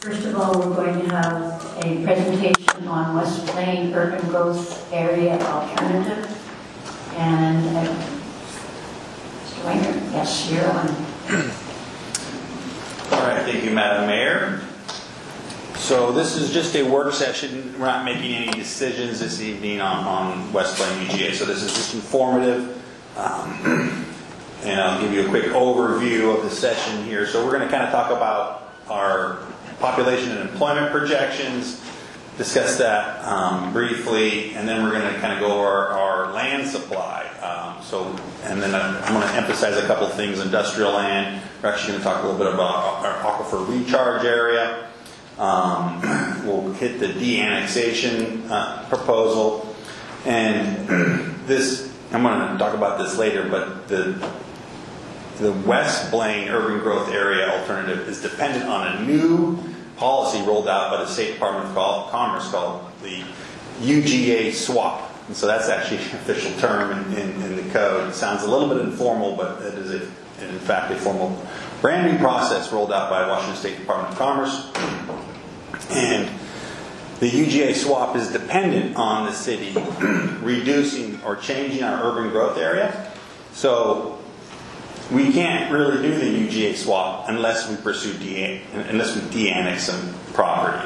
First of all, we're going to have a presentation on West Plain Urban Growth Area Alternative. And Mr. Weiner, yes, you're on. All right, thank you, Madam Mayor. So this is just a work session. We're not making any decisions this evening on West Plain UGA. So this is just informative. And I'll give you a quick overview of the session here. So we're going to kind of talk about our population and employment projections, discuss that briefly, and then we're going to kind of go over our land supply. And then I'm going to emphasize a couple things. Industrial land. We're actually going to talk a little bit about our aquifer recharge area. We'll hit the de-annexation proposal, and this, I'm going to talk about this later, but the West Plain Urban Growth Area Alternative is dependent on a new policy rolled out by the State Department of Commerce called the UGA swap. And so that's actually an official term in the code. It sounds a little bit informal, but it is in fact a formal brand new process rolled out by Washington State Department of Commerce. And the UGA swap is dependent on the city reducing or changing our urban growth area. So we can't really do the UGA swap unless we pursue unless we de-annex some property,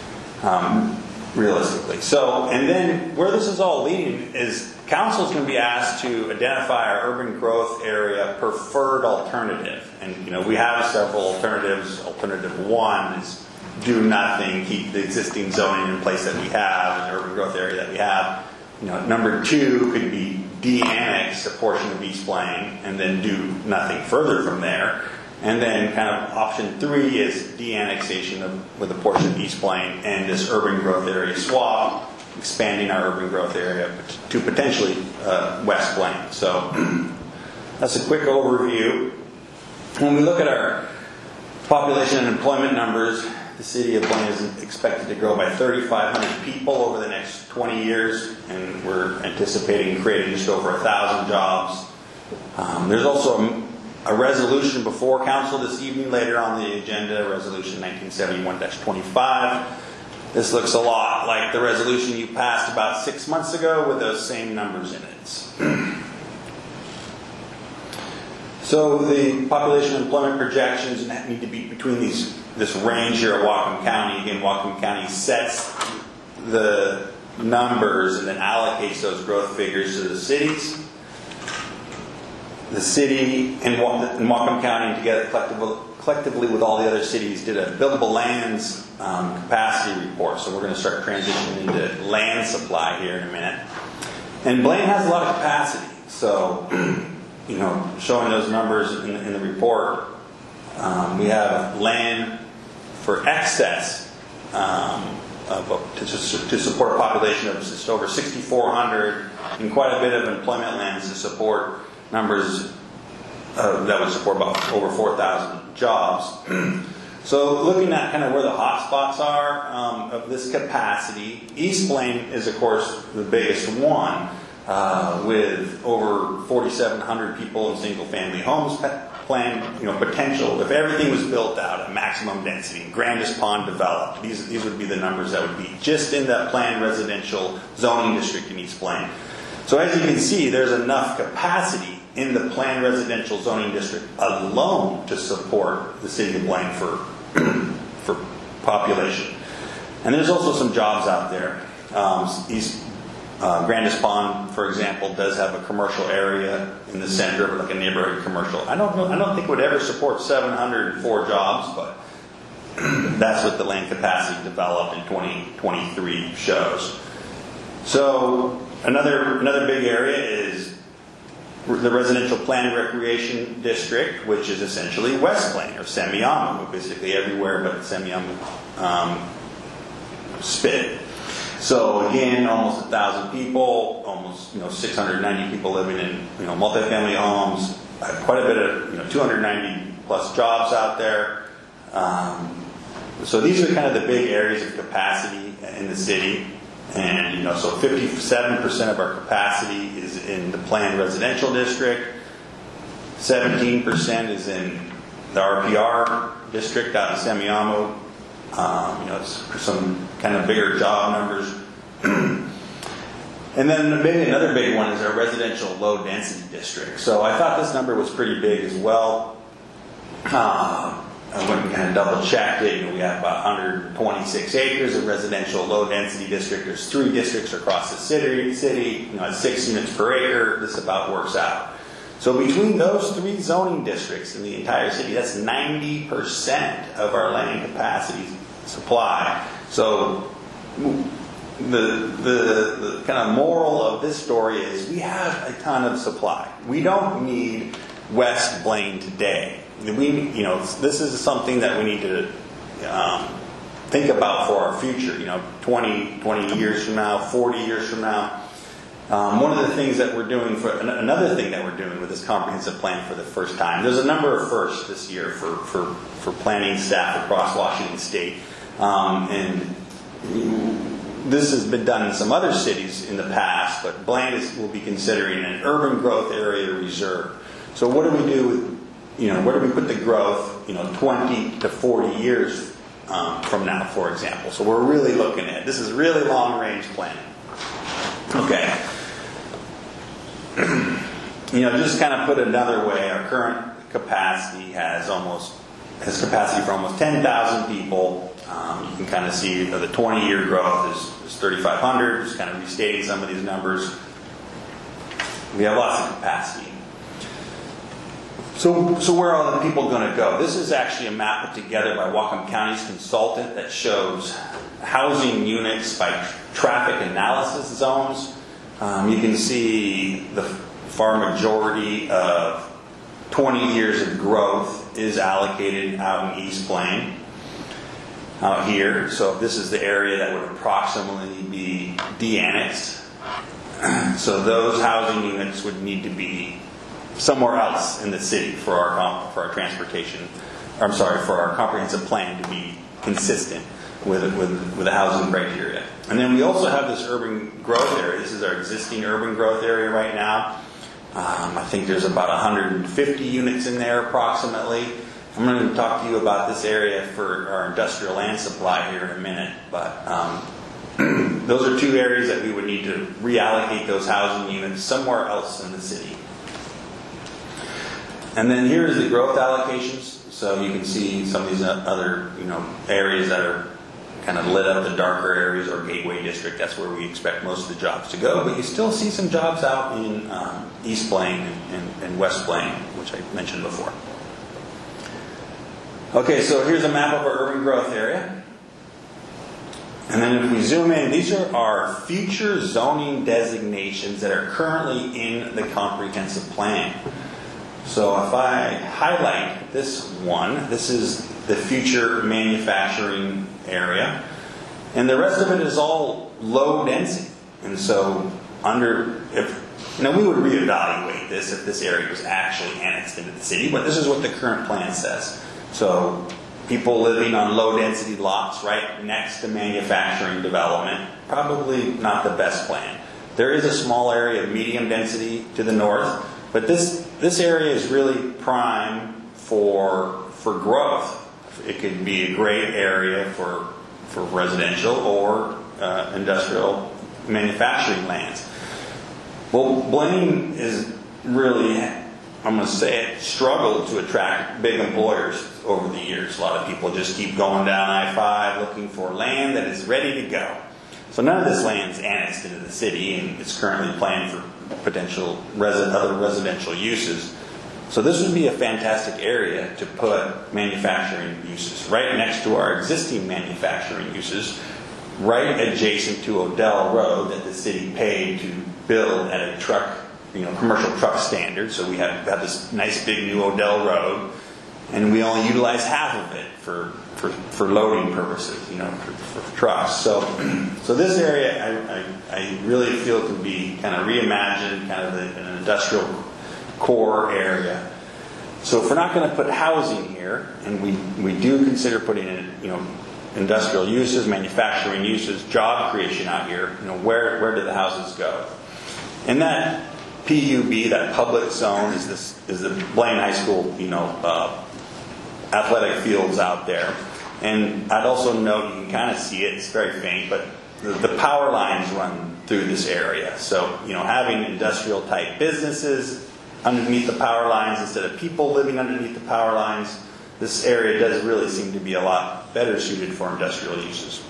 realistically. So, and then where this is all leading is council is going to be asked to identify our urban growth area preferred alternative. And we have several alternatives. Alternative one is do nothing, keep the existing zoning in place that we have, in the urban growth area that we have. Number two could be de-annex a portion of East Plain and then do nothing further from there. And then kind of option three is de-annexation with a portion of East Plain and this urban growth area swap, expanding our urban growth area to potentially West Plain. So that's a quick overview. When we look at our population and employment numbers, the city of Plain is expected to grow by 3,500 people over the next 20 years, and we're anticipating creating just over 1,000 jobs. There's also a resolution before council this evening, later on the agenda, Resolution 1971-25. This looks a lot like the resolution you passed about 6 months ago with those same numbers in it. So the population and employment projections need to be between this range here at Whatcom County. Again, Whatcom County sets the numbers and then allocates those growth figures to the cities. The city and Whatcom County together collectively with all the other cities did a buildable lands capacity report. So we're going to start transitioning into land supply here in a minute. And Blaine has a lot of capacity. So showing those numbers in the report, we have land for excess to support a population of just over 6,400 and quite a bit of employment lands to support numbers that would support about over 4,000 jobs. So looking at kind of where the hot spots are of this capacity, East Plain is of course the biggest one. With over 4,700 people in single-family homes potential. If everything was built out at maximum density, Grandis Pond developed, these would be the numbers that would be just in that planned residential zoning district in East Plain. So as you can see, there's enough capacity in the planned residential zoning district alone to support the city of Blaine for population. And there's also some jobs out there. Grandis Pond, for example, does have a commercial area in the center of it, like a neighborhood commercial. I don't think it would ever support 704 jobs, but that's what the land capacity developed in 2023 shows. So another big area is the residential planned recreation district, which is essentially West Plain or Semiahmoo, basically everywhere but Semiahmoo spit. So again, almost 1,000 people, almost 690 people living in multifamily homes, quite a bit of 290 plus jobs out there. So these are kind of the big areas of capacity in the city, and so 57% of our capacity is in the planned residential district, 17% is in the RPR district out in Semiahmoo, It's some kind of bigger job numbers. And then maybe another big one is our residential low density district. So I thought this number was pretty big as well. I went and kind of double checked it. We have about 126 acres of residential low density district. There's 3 districts across the city. It's 6 units per acre. This about works out. So between those 3 zoning districts in the entire city, that's 90% of our land capacity supply. So the kind of moral of this story is we have a ton of supply. We don't need West Blaine today. This is something that we need to think about for our future. 20 years from now, 40 years from now. One of the things that we're doing another thing that we're doing with this comprehensive plan for the first time. There's a number of firsts this year for planning staff across Washington State, and this has been done in some other cities in the past. But Blaine will be considering an urban growth area reserve. So what do we do with where do we put the growth, 20 to 40 years from now, for example? So we're really looking at, this is really long-range planning. Okay. Just kind of put another way, our current capacity has capacity for almost 10,000 people. You can kind of see the 20-year growth is 3,500, just kind of restating some of these numbers. We have lots of capacity. So where are the people going to go? This is actually a map put together by Whatcom County's consultant that shows housing units by traffic analysis zones. You can see the far majority of 20 years of growth is allocated out in East Blaine, out here. So this is the area that would approximately be de-annexed. So those housing units would need to be somewhere else in the city for our transportation. For our comprehensive plan to be consistent with the housing criteria. And then we also have this urban growth area. This is our existing urban growth area right now. I think there's about 150 units in there approximately. I'm going to talk to you about this area for our industrial land supply here in a minute. But those are 2 areas that we would need to reallocate those housing units somewhere else in the city. And then here's the growth allocations. So you can see some of these other areas that are kind of lit up, the darker areas, or Gateway District. That's where we expect most of the jobs to go. But you still see some jobs out in East Blaine and West Blaine, which I mentioned before. Okay, so here's a map of our urban growth area. And then if we zoom in, these are our future zoning designations that are currently in the comprehensive plan. So if I highlight this one, this is the future manufacturing area. And the rest of it is all low density. And so we would reevaluate this if this area was actually annexed into the city, but this is what the current plan says. So people living on low density lots right next to manufacturing development, probably not the best plan. There is a small area of medium density to the north, but this area is really prime for growth. It could be a great area for residential or industrial manufacturing lands. Well, Blaine is really, I'm going to say it, struggled to attract big employers over the years. A lot of people just keep going down I-5 looking for land that is ready to go. So none of this land is annexed into the city, and it's currently planned for potential other residential uses. So this would be a fantastic area to put manufacturing uses right next to our existing manufacturing uses, right adjacent to Odell Road that the city paid to build at a commercial truck standard. So we have this nice big new Odell Road, and we only utilize half of it for loading purposes, for trucks. So this area I really feel could be kind of reimagined, kind of an industrial core area. So if we're not going to put housing here, and we do consider putting in, industrial uses, manufacturing uses, job creation out here, where do the houses go? And that PUB, that public zone, is the Blaine High School, athletic fields out there. And I'd also note, you can kind of see it, it's very faint, but the power lines run through this area. So, having industrial type businesses underneath the power lines instead of people living underneath the power lines, this area does really seem to be a lot better suited for industrial uses.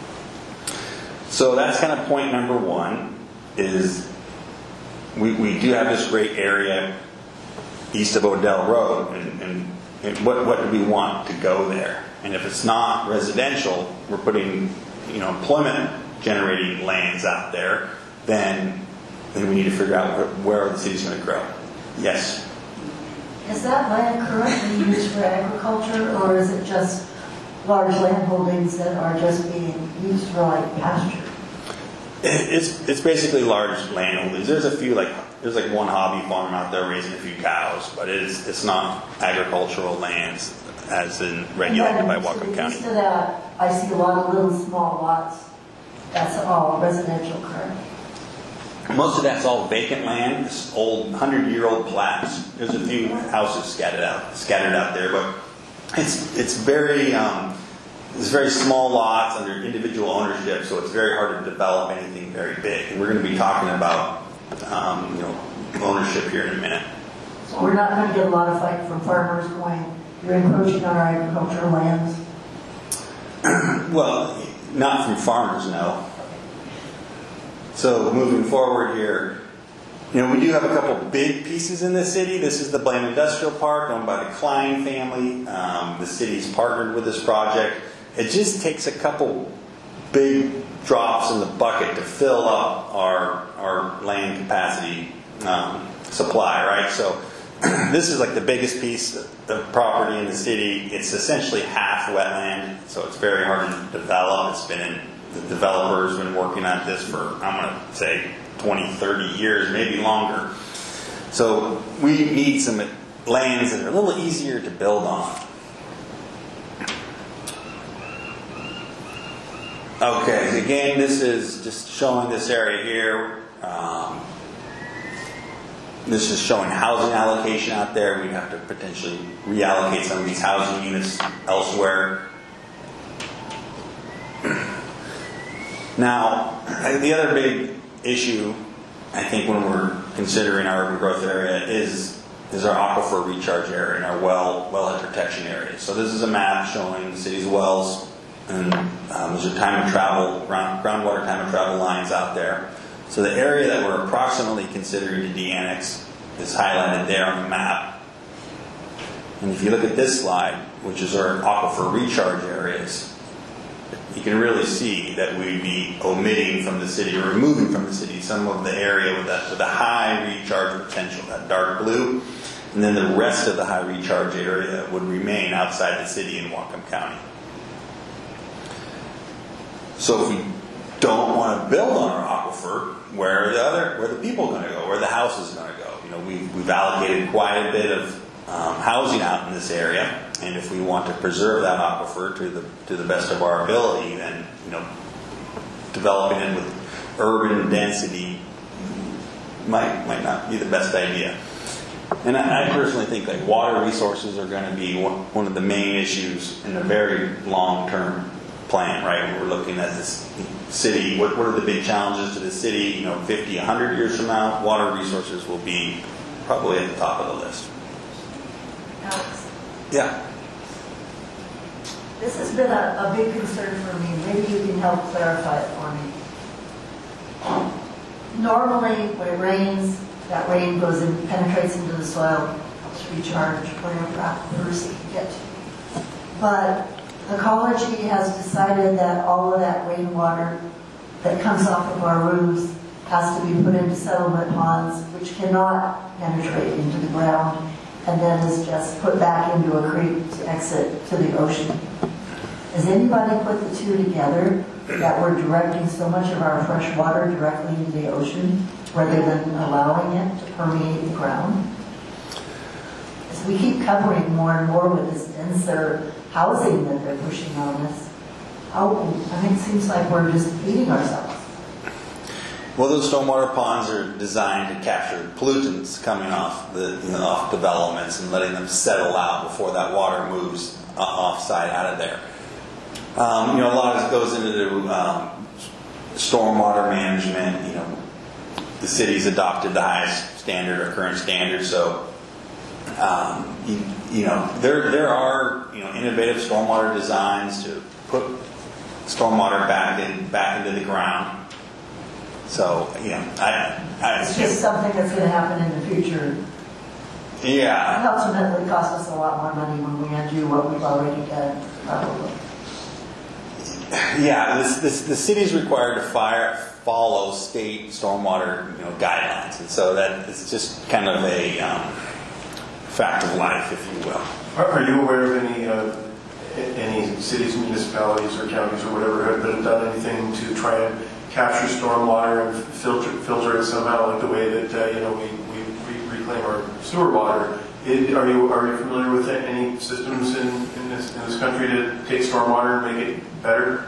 So that's kind of point number one, is we do have this great area east of Odell Road, and what do we want to go there? And if it's not residential, we're putting employment generating lands out there, then we need to figure out where the city's going to grow. Yes? Is that land currently used for agriculture, or is it just large land holdings that are just being used for like pasture? It's basically large landholdings. There's a few, there's one hobby farm out there raising a few cows, but it's not agricultural lands as in regulated by Whatcom County. East of that, I see a lot of little small lots. That's all residential currently. Most of that's all vacant land. It's old 100-year-old plats. There's a few houses scattered out there, but it's very small lots under individual ownership, so it's very hard to develop anything very big. And we're going to be talking about ownership here in a minute. So we're not going to get a lot of fight from farmers going, you're encroaching on our agricultural lands? Well, not from farmers, no. So moving forward here, we do have a couple big pieces in the city. This is the Blaine Industrial Park, owned by the Klein family. The city's partnered with this project. It just takes a couple big drops in the bucket to fill up our land capacity supply, right? So this is the biggest piece of property in the city. It's essentially half wetland, so it's very hard to develop. The developer's been working on this for, I'm going to say, 20, 30 years, maybe longer. So we need some lands that are a little easier to build on. Okay, again, this is just showing this area here. This is showing housing allocation out there. We'd have to potentially reallocate some of these housing units elsewhere. Now, the other big issue, I think, when we're considering our urban growth area is our aquifer recharge area and our wellhead protection area. So this is a map showing the city's wells, and there's a time of travel, groundwater time of travel lines out there. So the area that we're approximately considering to de-annex is highlighted there on the map. And if you look at this slide, which is our aquifer recharge areas, you can really see that we'd be omitting from the city or removing from the city some of the area with a high recharge potential, that dark blue, and then the rest of the high recharge area would remain outside the city in Whatcom County. So if we don't want to build on our aquifer, where are the people going to go? Where are the houses going to go? We've allocated quite a bit of housing out in this area, and if we want to preserve that aquifer to the best of our ability, then developing it with urban density might not be the best idea. And I personally think water resources are going to be one of the main issues in a very long-term plan, right? When we're looking at this city, what are the big challenges to the city? 50, 100 years from now, water resources will be probably at the top of the list. Alex, Yeah. this has been a big concern for me. Maybe you can help clarify it for me. Normally, when it rains, that rain goes and penetrates into the soil, helps recharge whatever aquifers it can get to. But ecology has decided that all of that rainwater that comes off of our roofs has to be put into settlement ponds, which cannot penetrate into the ground, and then is just put back into a creek to exit to the ocean. Has anybody put the two together, that we're directing so much of our fresh water directly into the ocean rather than allowing it to permeate the ground? As we keep covering more and more with this denser housing that they're pushing on us, it seems like we're just feeding ourselves. Well, those stormwater ponds are designed to capture pollutants coming off off developments and letting them settle out before that water moves off-site out of there. A lot of it goes into stormwater management. The city's adopted the highest standard or current standard, so there are innovative stormwater designs to put stormwater back into the ground. So It's just something that's going to happen in the future. Yeah. It ultimately costs us a lot more money when we undo what we've already done, probably. Yeah, the city's required to follow state stormwater guidelines, and so that is just kind of a fact of life, if you will. Are you aware of any cities, municipalities, or counties, or whatever, that have done anything to try and capture stormwater and filter it somehow, like the way that we reclaim our sewer water? Are you familiar with any systems in this country to take stormwater and make it better?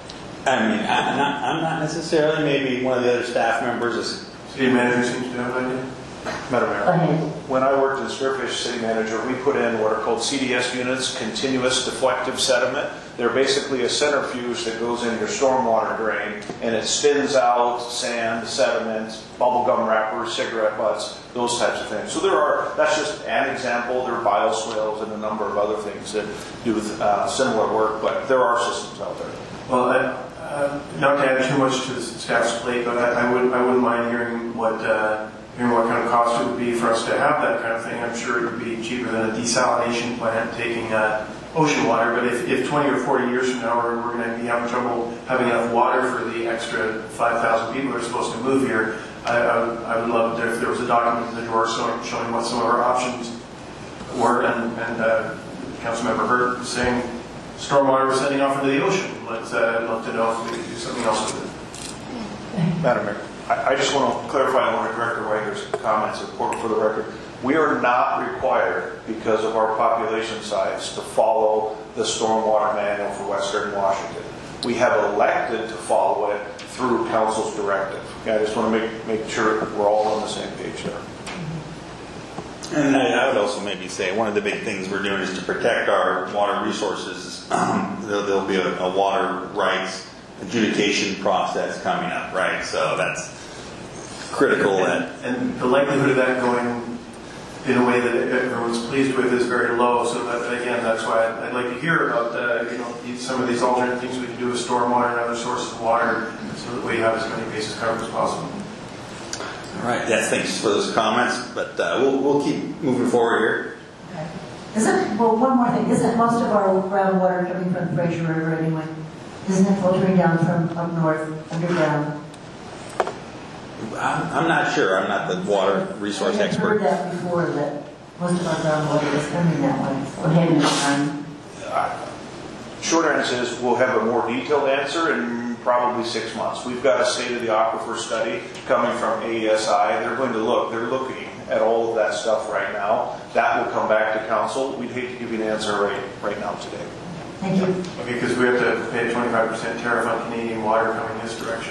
I'm not necessarily. Maybe one of the other staff members is. City manager seems to have an idea. Madam Mayor, Go ahead. when I worked as Spearfish city manager, we put in what are called CDS units, continuous deflective sediment. They're basically a centrifuge that goes in your stormwater drain, and it spins out sand, sediment, bubble gum wrappers, cigarette butts, those types of things. So that's just an example. There are bioswales and a number of other things that do similar work, but there are systems out there. Well, not to add too much to the staff's plate, but I wouldn't mind hearing what kind of cost it would be for us to have that kind of thing. I'm sure it would be cheaper than a desalination plant taking ocean water. But if 20 or 40 years from now we're going to be having trouble having enough water for the extra 5,000 people that are supposed to move here, I would love it if there was a document in the drawer showing what some of our options were. And Councilmember Hurt was saying stormwater was sending off into the ocean. I'd love to know if we could do something else with it. Madam Mayor, I just want to clarify one of Director Weiger's comments, important for the record. We are not required, because of our population size, to follow the stormwater manual for Western Washington. We have elected to follow it through council's directive. I just want to make sure we're all on the same page there. And I would also maybe say one of the big things we're doing is to protect our water resources. There'll be a water rights adjudication process coming up, right? So that's critical. And the likelihood of that going in a way that everyone's pleased with is very low. So that's why I'd like to hear about some of these alternate things we can do with stormwater and other sources of water, so that we have as many bases covered as possible. All right. Yes. Thanks for those comments. But we'll keep moving forward here. Okay. One more thing. Isn't most of our groundwater coming from the Fraser River anyway? Isn't it filtering down from up north, underground? I'm not sure. I'm not the water resource expert. I've heard that before, that most of our groundwater is coming that way. Go ahead, Ms. Ryan. Short answer is we'll have a more detailed answer in probably 6 months. We've got a state of the aquifer study coming from AESI. They're looking at all of that stuff right now. That will come back to council. We'd hate to give you an answer right now today. Thank you. Okay, because we have to pay a 25% tariff on Canadian water coming this direction.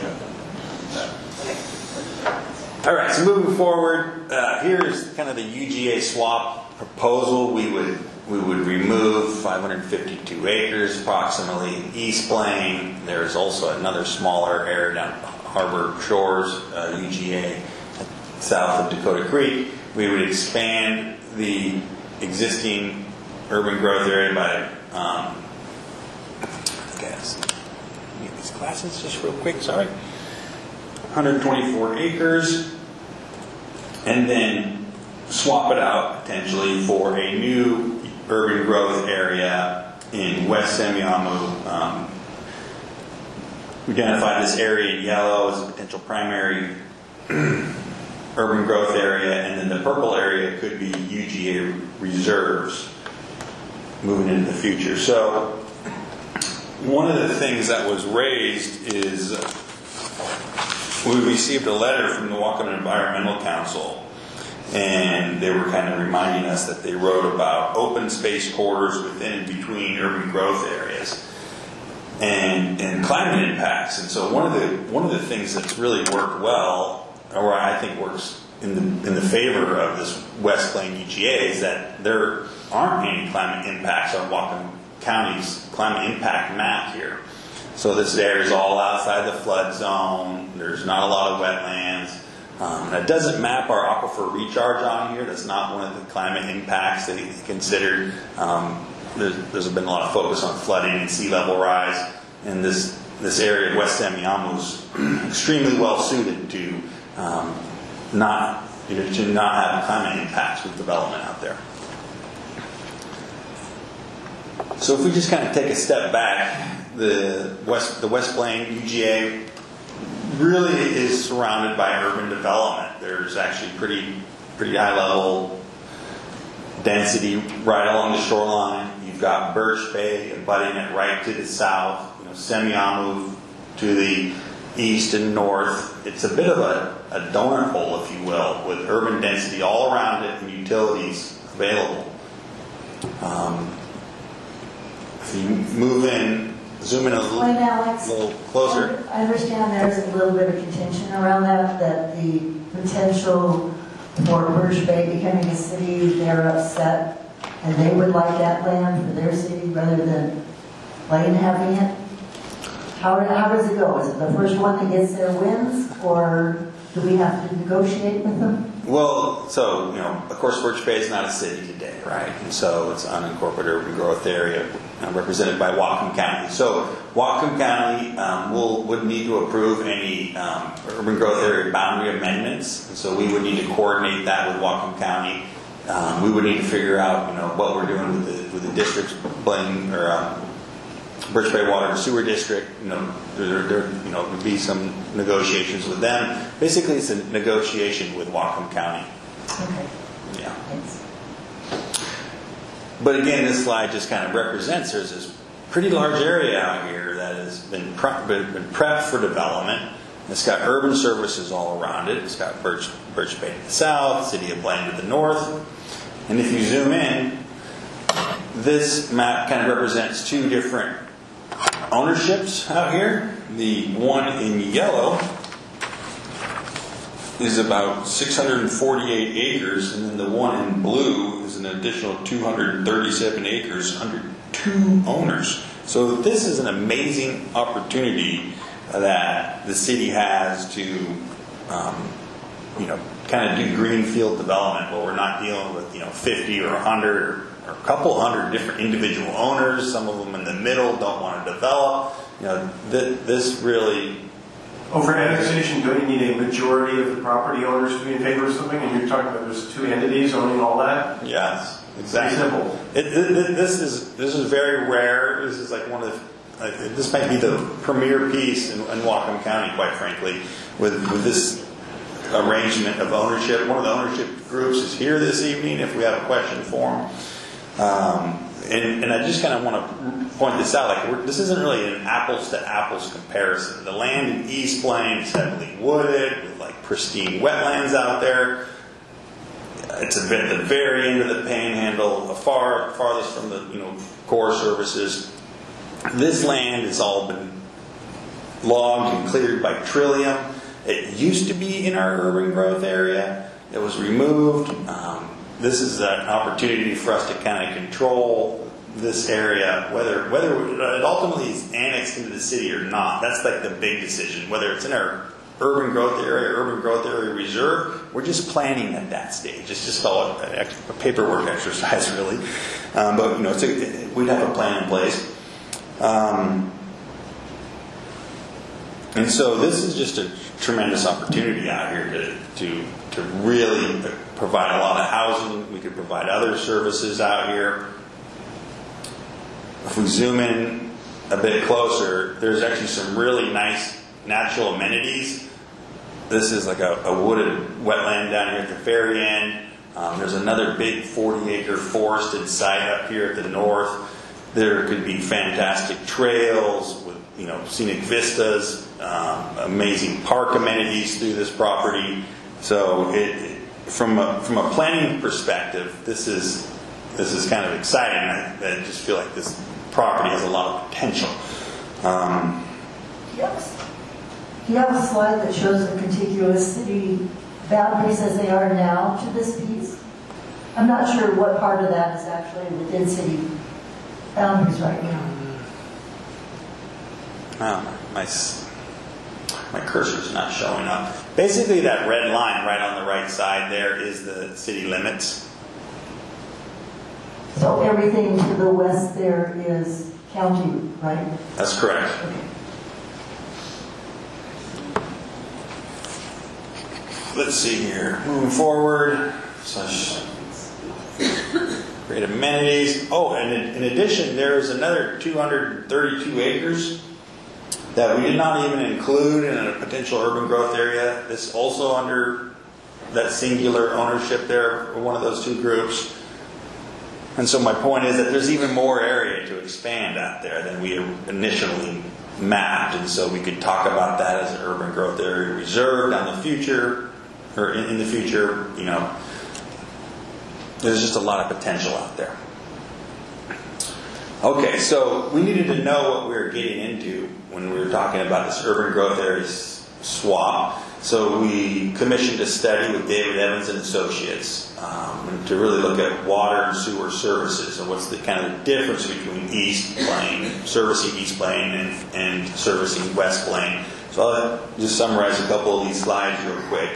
All right, so moving forward, here's kind of the UGA swap proposal. We would remove 552 acres approximately in East Plain. There's also another smaller area down Harbor Shores, UGA, south of Dakota Creek. We would expand the existing urban growth area by get these classes just real quick, sorry. 124 acres, and then swap it out potentially for a new urban growth area in West Semiahmoo. We identified this area in yellow as a potential primary urban growth area, and then the purple area could be UGA reserves moving into the future. So one of the things that was raised is we received a letter from the Whatcom Environmental Council, and they were kind of reminding us that they wrote about open space corridors within and between urban growth areas and climate impacts. And so one of the things that's really worked well, or I think works in the favor of this West Plain UGA, is that there aren't any climate impacts on Whatcom County's climate impact map here. So this area is all outside the flood zone. There's not a lot of wetlands. That doesn't map our aquifer recharge on here. That's not one of the climate impacts that he considered. There's been a lot of focus on flooding and sea level rise, and this area of West Semiahmoo is extremely well suited to not have climate impacts with development out there. So if we just kind of take a step back, the West Plain UGA really is surrounded by urban development. There's actually pretty high level density right along the shoreline. You've got Birch Bay abutting it right to the south. Semiahmoo to the east and north. It's a bit of a donut hole, if you will, with urban density all around it and utilities available. If you zoom in a little closer. I understand there's a little bit of contention around that the potential for Birch Bay becoming a city, they're upset, and they would like that land for their city rather than Lane having it. How does it go? Is it the first one that gets their wins, or do we have to negotiate with them? Well, so, of course, Birch Bay is not a city today, right? And so it's an unincorporated urban growth area represented by Whatcom County. So Whatcom County would need to approve any urban growth area boundary amendments. And so we would need to coordinate that with Whatcom County. We would need to figure out, what we're doing with the districts blending or Birch Bay Water and Sewer District. There would be some negotiations with them. Basically, it's a negotiation with Whatcom County. Okay. Yeah. Thanks. But again, this slide just kind of represents there's this pretty large area out here that has been prepped for development. It's got urban services all around it. It's got Birch Bay to the south, City of Blaine to the north. And if you zoom in, this map kind of represents two different ownerships out here. The one in yellow is about 648 acres, and then the one in blue is an additional 237 acres under 2 owners. So this is an amazing opportunity that the city has to, kind of do greenfield development where we're not dealing with 50 or 100 or a couple hundred different individual owners. Some of them in the middle don't want to develop. This really. For annexation, don't you need a majority of the property owners to be in favor of something? And you're talking about there's 2 entities owning all that? Yes, exactly. Pretty simple. This is very rare. This is like one of the. This might be the premier piece in Whatcom County, quite frankly, with this arrangement of ownership. One of the ownership groups is here this evening. If we have a question for them. And I just kind of want to point this out, this isn't really an apples to apples comparison. The land in East Plain is heavily wooded with pristine wetlands out there. It's at the very end of the panhandle, farthest from the core services. This land has all been logged and cleared by Trillium. It used to be in our urban growth area. It was removed. This is an opportunity for us to kind of control this area, whether it ultimately is annexed into the city or not. That's the big decision. Whether it's in our urban growth area reserve, we're just planning at that stage. It's just all a paperwork exercise, really. But we'd have a plan in place. And so this is just a tremendous opportunity out here to really provide a lot of housing. We could provide other services out here. If we zoom in a bit closer, there's actually some really nice natural amenities. This is like a wooded wetland down here at the very end. There's another big 40-acre forested site up here at the north. There could be fantastic trails with scenic vistas, amazing park amenities through this property. So from a planning perspective, this is kind of exciting. I just feel like this property has a lot of potential. Do you have a slide that shows the contiguous city boundaries as they are now to this piece? I'm not sure what part of that is actually within city boundaries right now. My cursor's not showing up. Basically, that red line right on the right side there is the city limits. So everything to the west there is county, right? That's correct. Okay. Let's see here. Moving forward, great amenities. Oh, and in addition, there's another 232 acres that we did not even include in a potential urban growth area. This also under that singular ownership there, for one of those two groups. And so my point is that there's even more area to expand out there than we initially mapped. And so we could talk about that as an urban growth area reserve down the future, or in the future, you know. There's just a lot of potential out there. Okay, so we needed to know what we were getting into when we were talking about this urban growth area swap. So we commissioned a study with David Evans and Associates to really look at water and sewer services and what's the kind of difference between East Plain, servicing East Plain and servicing West Plain. So I'll just summarize a couple of these slides real quick.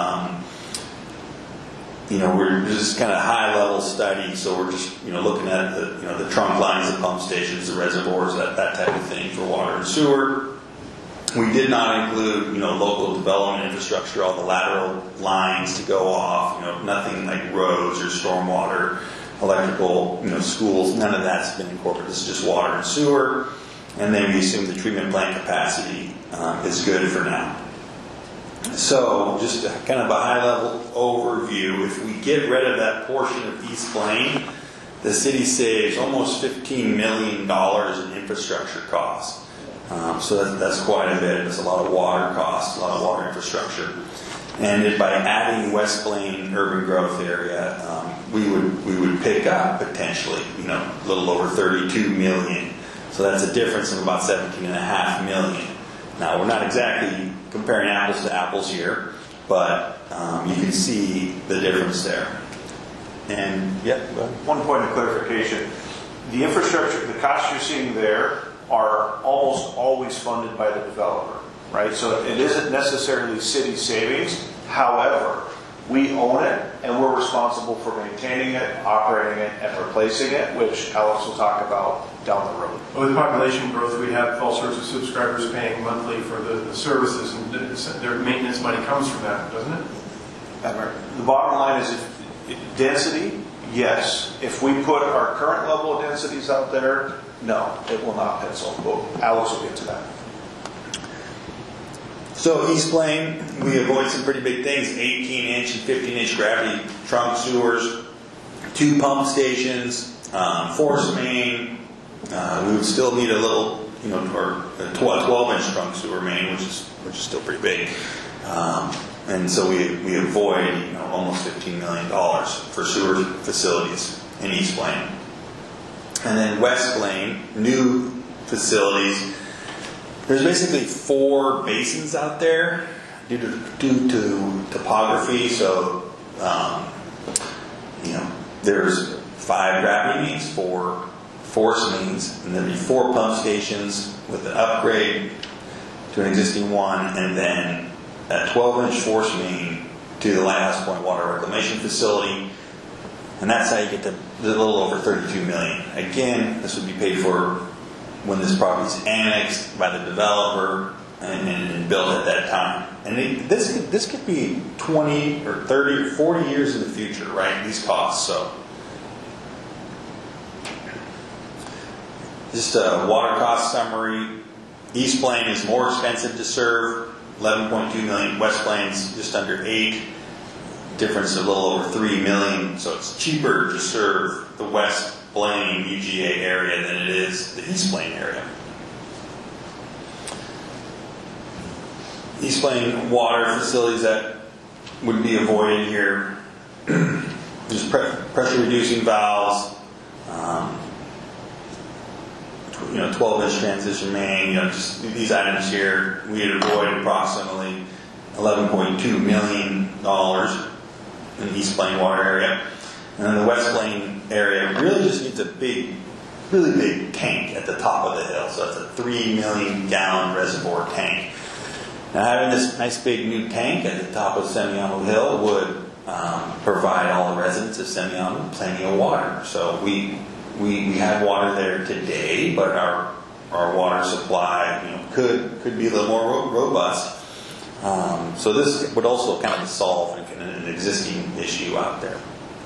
We're just kind of high-level study, so we're just looking at the trunk lines, the pump stations, the reservoirs, that type of thing for water and sewer. We did not include local development infrastructure, all the lateral lines to go off, nothing like roads or stormwater, electrical, schools. None of that's been incorporated. This is just water and sewer, and then we assume the treatment plant capacity is good for now. So, just kind of a high-level overview. If we get rid of that portion of East Plain, the city saves almost $15 million in infrastructure costs. So that's quite a bit. That's a lot of water costs, a lot of water infrastructure. And by adding West Plain urban growth area, we would pick up potentially, a little over 32 million. So that's a difference of about 17.5 million. Now, we're not exactly comparing apples to apples here, but you can see the difference there. And, yeah, go ahead. One point of clarification. The infrastructure, the costs you're seeing there are almost always funded by the developer, right? So it isn't necessarily city savings. However, we own it, and we're responsible for maintaining it, operating it, and replacing it, which Alex will talk about down the road. Well, with population growth, we have all sorts of subscribers paying monthly for the services, and their maintenance money comes from that, doesn't it? The bottom line is density, yes. If we put our current level of densities out there, no, it will not pencil. But Alex will get to that. So East Plain, we avoid some pretty big things: 18-inch and 15-inch gravity trunk sewers, 2 pump stations, force main. We would still need a little, or a 12-inch trunk sewer main, which is still pretty big. And so we avoid almost $15 million for sewer facilities in East Plain. And then West Plain, new facilities. There's basically 4 basins out there due to topography. So, there's 5 gravity mains, 4 force mains, and there'd be 4 pump stations with an upgrade to an existing one, and then a 12-inch force main to the Lighthouse Point Water Reclamation Facility. And that's how you get to a little over 32 million. Again, this would be paid for when this property is annexed by the developer and built at that time. And this could be 20 or 30 or 40 years in the future, right? These costs. So, just a water cost summary. East Plain is more expensive to serve, 11.2 million. West Plain's just under 8. Difference of a little over 3 million. So it's cheaper to serve the West Plain UGA area than it is the East Plain area. East Plain water facilities that would be avoided here. Just pressure reducing valves, 12-inch transition main, just these items here, we'd avoid approximately $11.2 million in the East Plain water area. And then the West Plain area really just needs a big really big tank at the top of the hill. So it's a 3 million gallon reservoir tank. Now having this nice big new tank at the top of Semiahmoo Hill would provide all the residents of Semiahmoo plenty of water. So we have water there today, but our water supply could be a little more robust. So this would also kind of solve an existing issue out there.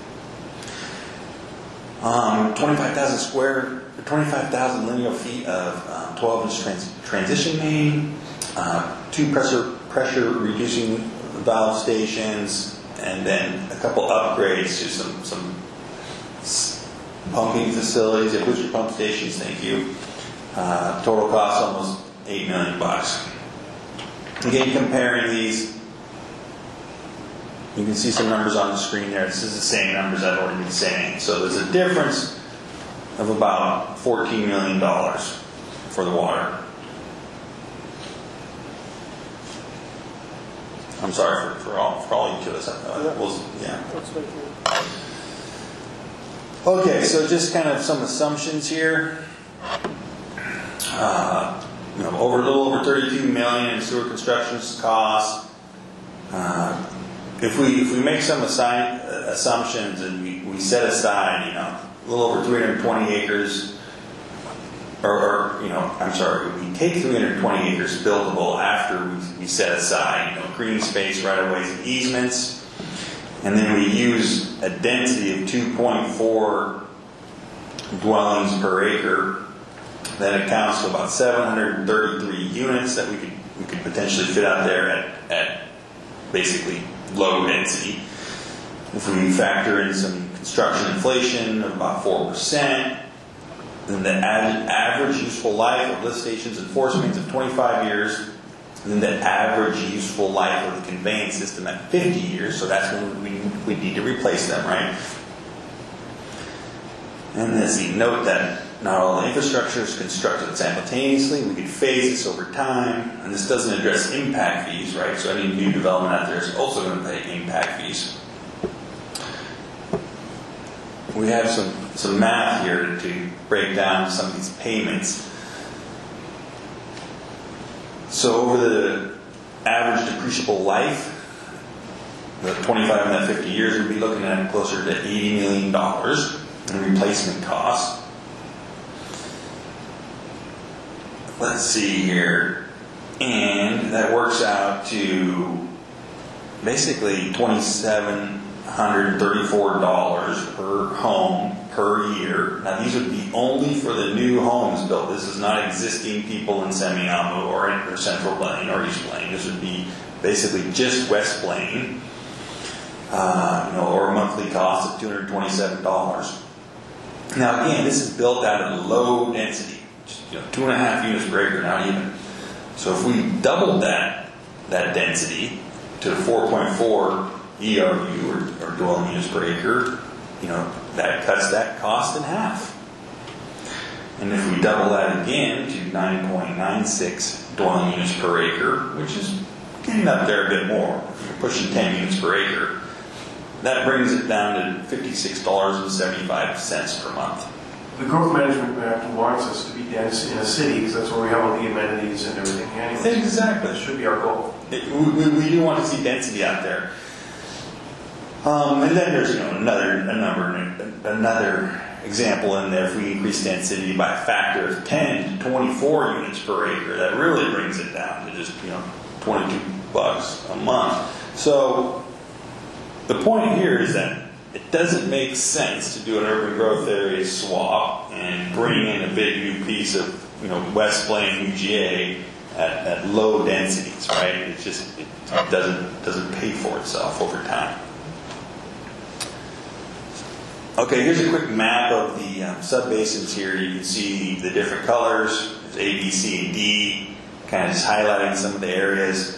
25,000 linear feet of 12-inch transition main, 2 pressure reducing valve stations, and then a couple upgrades to some pumping facilities, booster pump stations. Thank you. Total cost almost $8 million. Again, comparing these, you can see some numbers on the screen there. This is the same numbers I've already been saying. So there's a difference of about $14 million for the water. I'm sorry for all each of us. Yeah. Okay, so just kind of some assumptions here. A little over $32 million in sewer construction costs. If we make some assumptions and we set aside, a little over 320 acres, we take 320 acres buildable after we set aside, green space, right-of-ways, and easements, and then we use a density of 2.4 dwellings per acre. That accounts for about 733 units that we could potentially fit out there at basically low density. If we factor in some construction inflation of about 4%, then the average useful life of lift stations and force mains of 25 years, and then the average useful life of the conveyance system at 50 years, so that's when we need to replace them, right? And let's see, note that not all the infrastructure is constructed simultaneously. We could phase this over time, and this doesn't address impact fees, right? So any new development out there is also going to pay impact fees. We have some math here to break down some of these payments. So over the average depreciable life, the 25 and that 50 years, we'd be looking at closer to $80 million in replacement costs. Let's see here, and that works out to basically $2,734 per home per year. Now these would be only for the new homes built. This is not existing people in Semiahmoo or Central Blaine or East Blaine. This would be basically just West Blaine, or a monthly cost of $227. Now again, this is built out of low density. 2.5 units per acre, not even. So if we doubled that density to 4.4 ERU or dwelling units per acre, that cuts that cost in half. And if we double that again to 9.96 dwelling units per acre, which is getting up there a bit more, you're pushing 10 units per acre, that brings it down to $56.75 per month. The Growth Management Act wants us to be dense in a city because that's where we have all the amenities and everything. Anyways, exactly. That should be our goal. We do want to see density out there. And then there's another example in there. If we increase density by a factor of 10 to 24 units per acre, that really brings it down to just $22 a month. So the point here is that it doesn't make sense to do an urban growth area swap and bring in a big new piece of West Blaine UGA at low densities, right? It doesn't pay for itself over time. Okay, here's a quick map of the subbasins here. You can see the different colors. There's A, B, C, and D, kind of just highlighting some of the areas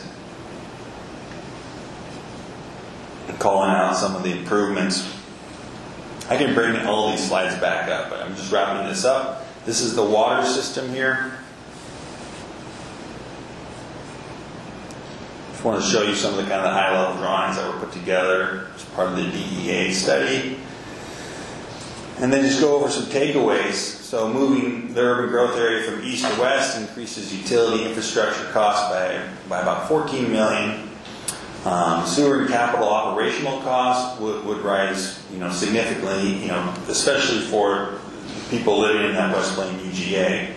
and calling out some of the improvements. I can bring all these slides back up, but I'm just wrapping this up. This is the water system here. Just want to show you some of the kind of the high-level drawings that were put together as part of the DEA study. And then just go over some takeaways. So moving the urban growth area from east to west increases utility infrastructure costs by about $14 million. Sewer and capital operational costs would rise, significantly, especially for people living in that West Plain UGA.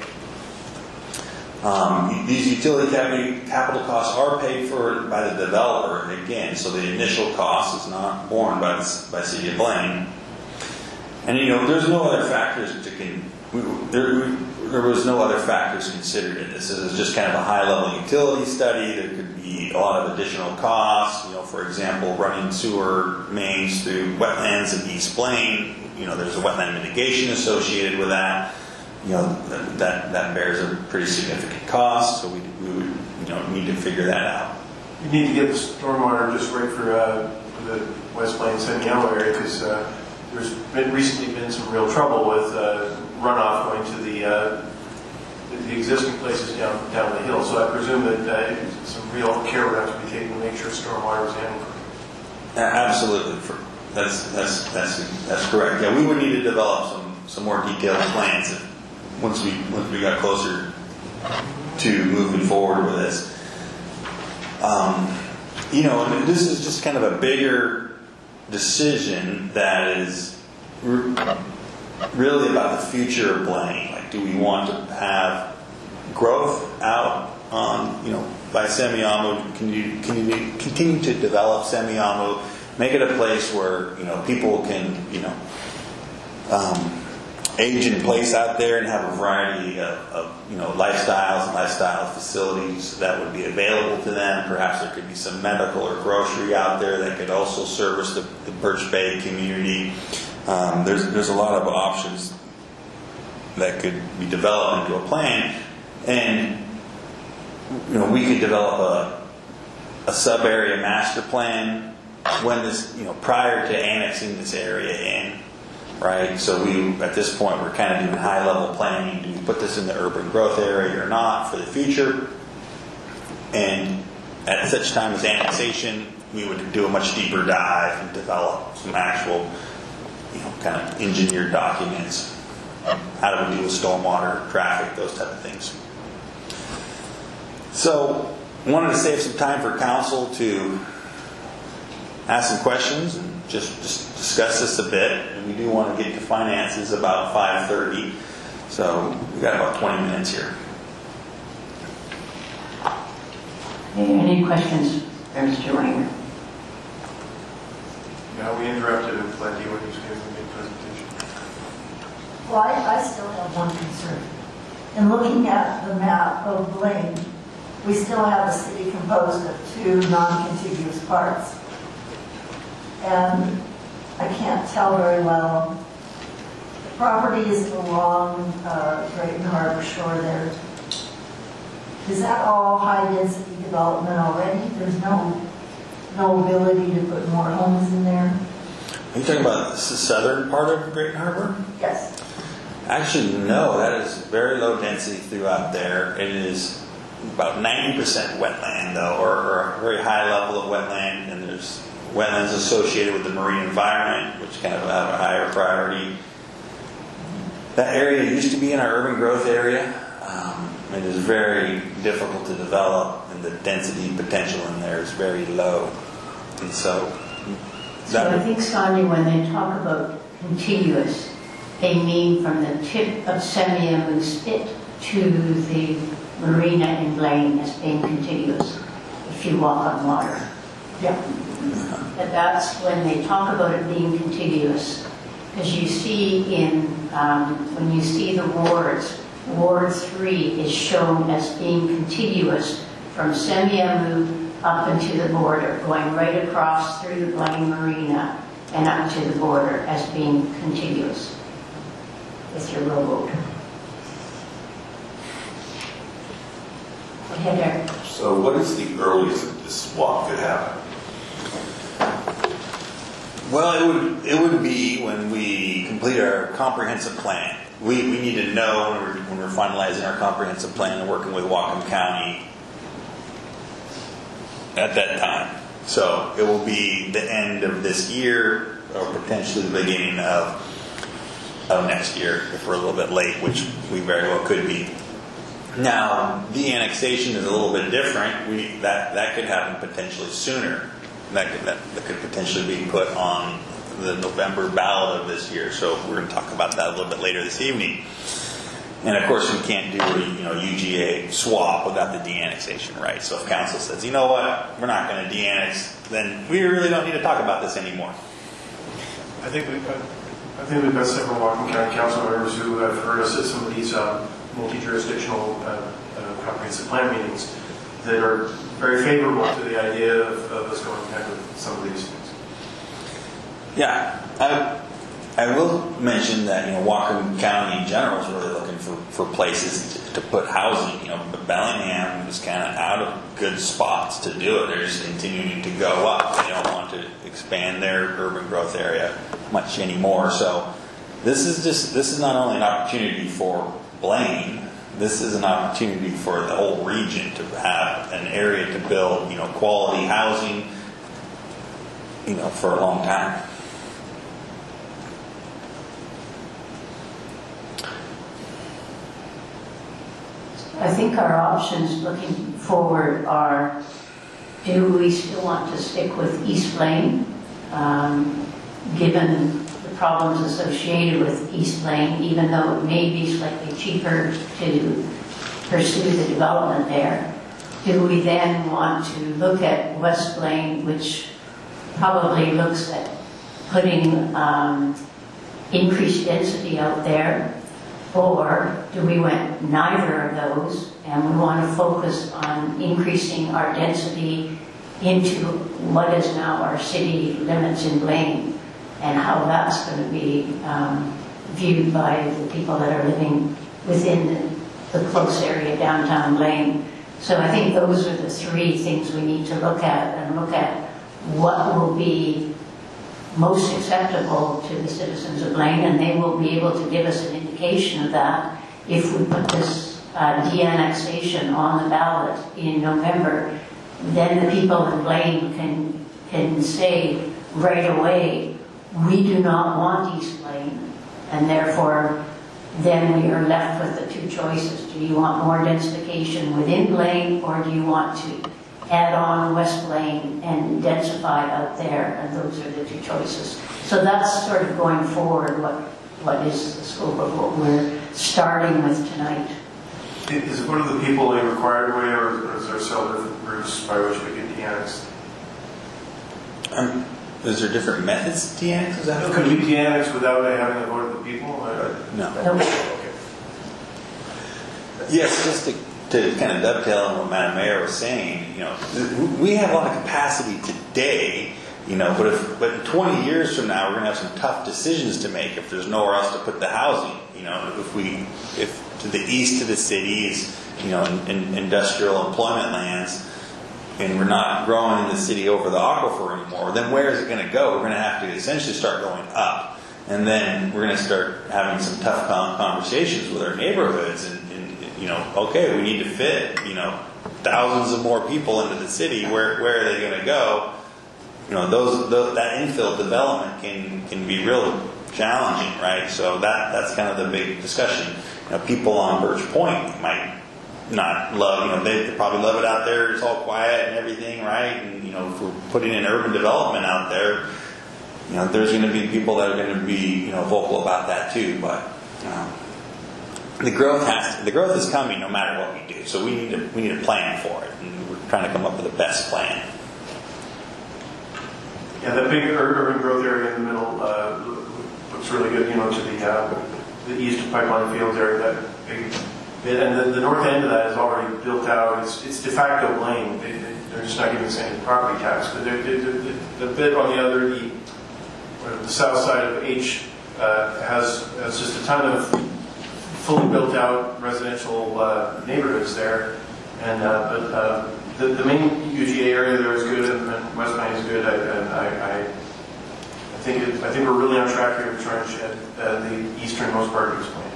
These utility capital costs are paid for by the developer again, so the initial cost is not borne by City of Blaine. And there's no other factors there was no other factors considered in this. It was just kind of a high-level utility study. There could be a lot of additional costs. For example, running sewer mains through wetlands in East Blaine. There's a wetland mitigation associated with that. That bears a pretty significant cost. So we would need to figure that out. You need to get the stormwater just right for the West Plain Semiahmoo area, because there's recently been some real trouble with runoff going to the existing places down the hill. So I presume that some real care would have to be taken to make sure stormwater was handled. Absolutely, that's correct. Yeah, we would need to develop some more detailed plans once we got closer to moving forward with this. And this is just kind of a bigger decision that is really about the future of Blaine. Like, do we want to have growth out on, by Semiahmoo? Can you continue to develop Semiahmoo, make it a place where, people can, age in place out there and have a variety of lifestyles and lifestyle facilities that would be available to them. Perhaps there could be some medical or grocery out there that could also service the Birch Bay community. There's a lot of options that could be developed into a plan, and we could develop a sub-area master plan when this, prior to annexing this area in. Right, so at this point we're kind of doing high-level planning. Do we put this in the urban growth area or not for the future? And at such time as annexation, we would do a much deeper dive and develop some actual, kind of engineered documents. How do we deal with stormwater, traffic, those type of things. So, I wanted to save some time for council to ask some questions and just discuss this a bit. And we do want to get to finances about 5:30. So we've got about 20 minutes here. Any questions for Mr. Wanger? Yeah, we interrupted him plenty when he was giving the big presentation. Well, I still have one concern. In looking at the map of Blaine, we still have a city composed of two non-contiguous parts. And I can't tell very well. The property is along Drayton Harbor Shore there. Is that all high-density development already? There's no ability to put more homes in there? Are you talking about the southern part of Drayton Harbor? Yes. Actually, no. That is very low density throughout there. It is about 90% wetland, though, or a very high level of wetland, and there's wetlands associated with the marine environment, which kind of have a higher priority. That area used to be in our urban growth area. It is very difficult to develop, and the density potential in there is very low. And so I think, Sonia, when they talk about contiguous, they mean from the tip of Semiahmoo Spit to the marina in Blaine as being contiguous, if you walk on water. Yeah. But that's when they talk about it being contiguous, because you see when you see the wards, Ward 3 is shown as being contiguous from Semiahmoo up into the border, going right across through the Blaine Marina and up to the border as being contiguous with your road. Go ahead, Eric. So what is the earliest that this walk could happen? Well, it would be when we complete our comprehensive plan. We need to know when we're finalizing our comprehensive plan and working with Whatcom County at that time. So it will be the end of this year or potentially the beginning of of next year if we're a little bit late, which we very well could be. Now, the annexation is a little bit different. That could happen potentially sooner. That could potentially be put on the November ballot of this year. So we're going to talk about that a little bit later this evening. And of course, we can't do a UGA swap without the de-annexation right. So if council says, you know what, we're not going to de-annex, then we really don't need to talk about this anymore. I think we've got several Whatcom County Council members who have heard us at some of these multi-jurisdictional comprehensive plan meetings that are very favorable to the idea of us going ahead with some of these things. Yeah, I will mention that Whatcom County in general is really looking for places to put housing. But Bellingham is kind of out of good spots to do it. They're just continuing to go up. They don't want to expand their urban growth area much anymore. So this is not only an opportunity for Blaine. This is an opportunity for the whole region to have an area to build, quality housing, for a long time. I think our options looking forward are, do we still want to stick with East Blaine, given the problems associated with East Blaine, even though it may be slightly cheaper to pursue the development there? Do we then want to look at West Blaine, which probably looks at putting increased density out there? Or do we want neither of those and we want to focus on increasing our density into what is now our city limits in Blaine, and how that's going to be viewed by the people that are living within the close area downtown Blaine? So I think those are the three things we need to look at, and look at what will be most acceptable to the citizens of Blaine, and they will be able to give us an indication of that if we put this de-annexation on the ballot in November. Then the people in Blaine can say right away, we do not want East Blaine, and therefore then we are left with the two choices. Do you want more densification within Blaine, or do you want to add on West Blaine and densify out there? And those are the two choices. So that's sort of going forward what is the scope of what we're starting with tonight. Is vote of the people a required way, or is there several different routes by which we can de-annex? Is there different methods to de-annex? Is that Could we de-annex without having a vote of the people? No. Okay. Yes, just to kind of dovetail on what Madam Mayor was saying, we have a lot of capacity today, but in 20 years from now, we're going to have some tough decisions to make if there's nowhere else to put the housing. If to the east of the city is, in industrial employment lands, and we're not growing in the city over the aquifer anymore, then where is it going to go? We're going to have to essentially start going up. And then we're going to start having some tough conversations with our neighborhoods and okay, we need to fit, thousands of more people into the city. Where are they going to go? That infill development can be real challenging, right? So that's kind of the big discussion. People on Birch Point might not love, they probably love it out there. It's all quiet and everything, right? And if we're putting in urban development out there, there's going to be people that are going to be vocal about that too. But the growth is coming no matter what we do. So we need to plan for it, and we're trying to come up with the best plan. Yeah, that big urban growth area in the middle looks really good. To the east of Pipeline Field there, that big bit, and the north end of that is already built out. It's de facto Blaine. They're just not giving us any property tax. But the bit on the other, the south side of H has just a ton of fully built out residential neighborhoods there, and but the main UGA area there is good, and West Blaine is good. I think we're really on track here to try and shed the easternmost part of East Blaine.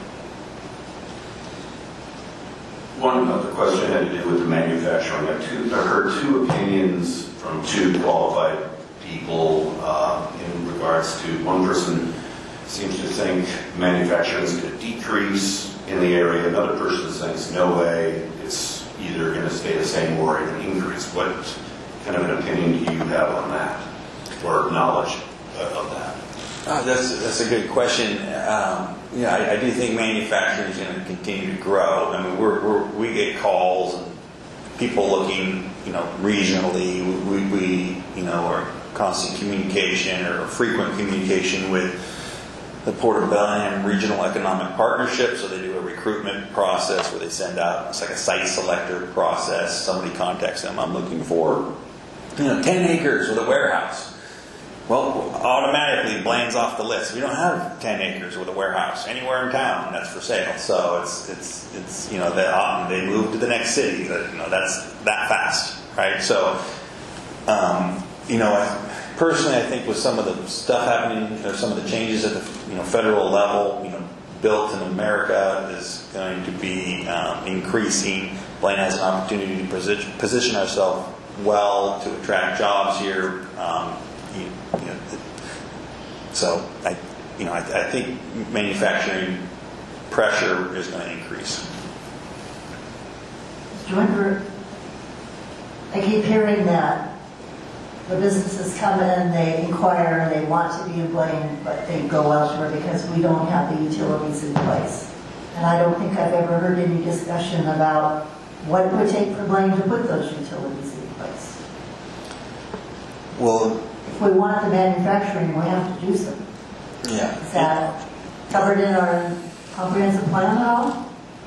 One other question had to do with the manufacturing. I heard two opinions from two qualified people in regards to, one person seems to think manufacturing is going to decrease in the area. Another person thinks no way, it's either going to stay the same or even increase. What kind of an opinion do you have on that, or knowledge of that? That's a good question. I do think manufacturing is going to continue to grow. I mean, we get calls and people looking, regionally. We are constant communication or frequent communication with the Port of Bellingham Regional Economic Partnership. So they do a recruitment process where they send out, it's like a site selector process. Somebody contacts them. I'm looking for, 10 acres with a warehouse. Well, automatically Blaine's off the list. We don't have 10 acres with a warehouse anywhere in town that's for sale. So it's they move to the next city. That's that fast, right? So, personally, I think with some of the stuff happening, or some of the changes at the federal level, built in America is going to be increasing. Blaine has an opportunity to position ourselves well to attract jobs here. So I think manufacturing pressure is going to increase. Mr. Winter, I keep hearing that the businesses come in, they inquire, they want to be in Blaine, but they go elsewhere because we don't have the utilities in place. And I don't think I've ever heard any discussion about what it would take for Blaine to put those utilities in place. Well, if we want the manufacturing, we have to do something. Yeah. Is that covered in our comprehensive plan at all?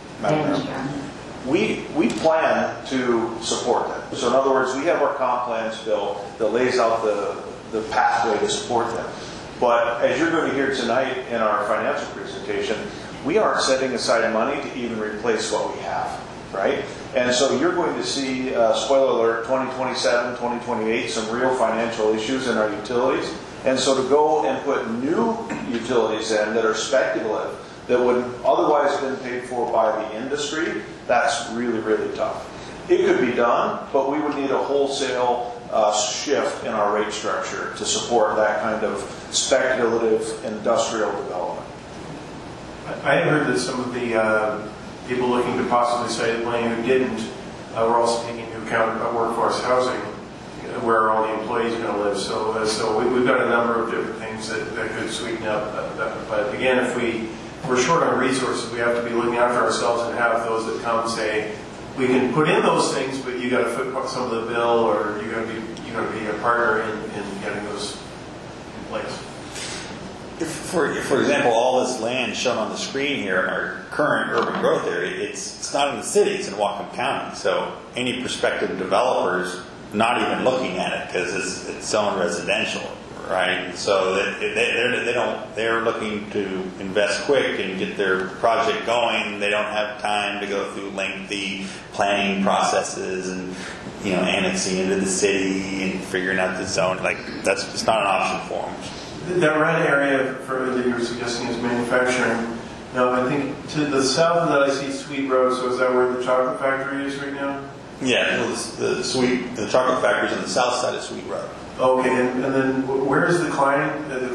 We plan to support them. So in other words, we have our comp plans, Bill, that lays out the pathway to support them. But as you're going to hear tonight in our financial presentation, we aren't setting aside money to even replace what we have, right? And so you're going to see, spoiler alert, 2027, 2028, some real financial issues in our utilities. And so to go and put new utilities in that are speculative, that would otherwise have been paid for by the industry, that's really, really tough. It could be done, but we would need a wholesale shift in our rate structure to support that kind of speculative industrial development. I had heard that some of the people looking to possibly say that Blaine who didn't were also taking into account workforce housing, where all the employees are going to live. So we've got a number of different things that could sweeten up that. But again, if we're short on resources, we have to be looking after ourselves and have those that come and say, we can put in those things, but you got to foot some of the bill, or you got to be a partner in getting those in place. For example, all this land shown on the screen here in our current urban growth area, it's not in the city, it's in Whatcom County. So any prospective developers not even looking at it because it's zoned residential, right? So they're looking to invest quick and get their project going. They don't have time to go through lengthy planning processes and annexing into the city and figuring out the zone. Like that's just not an option for them. That red area that you're suggesting is manufacturing. Now, I think to the south of that I see Sweet Road, so is that where the chocolate factory is right now? Yeah, the chocolate factory is on the south side of Sweet Road. Okay, and then where is the Klein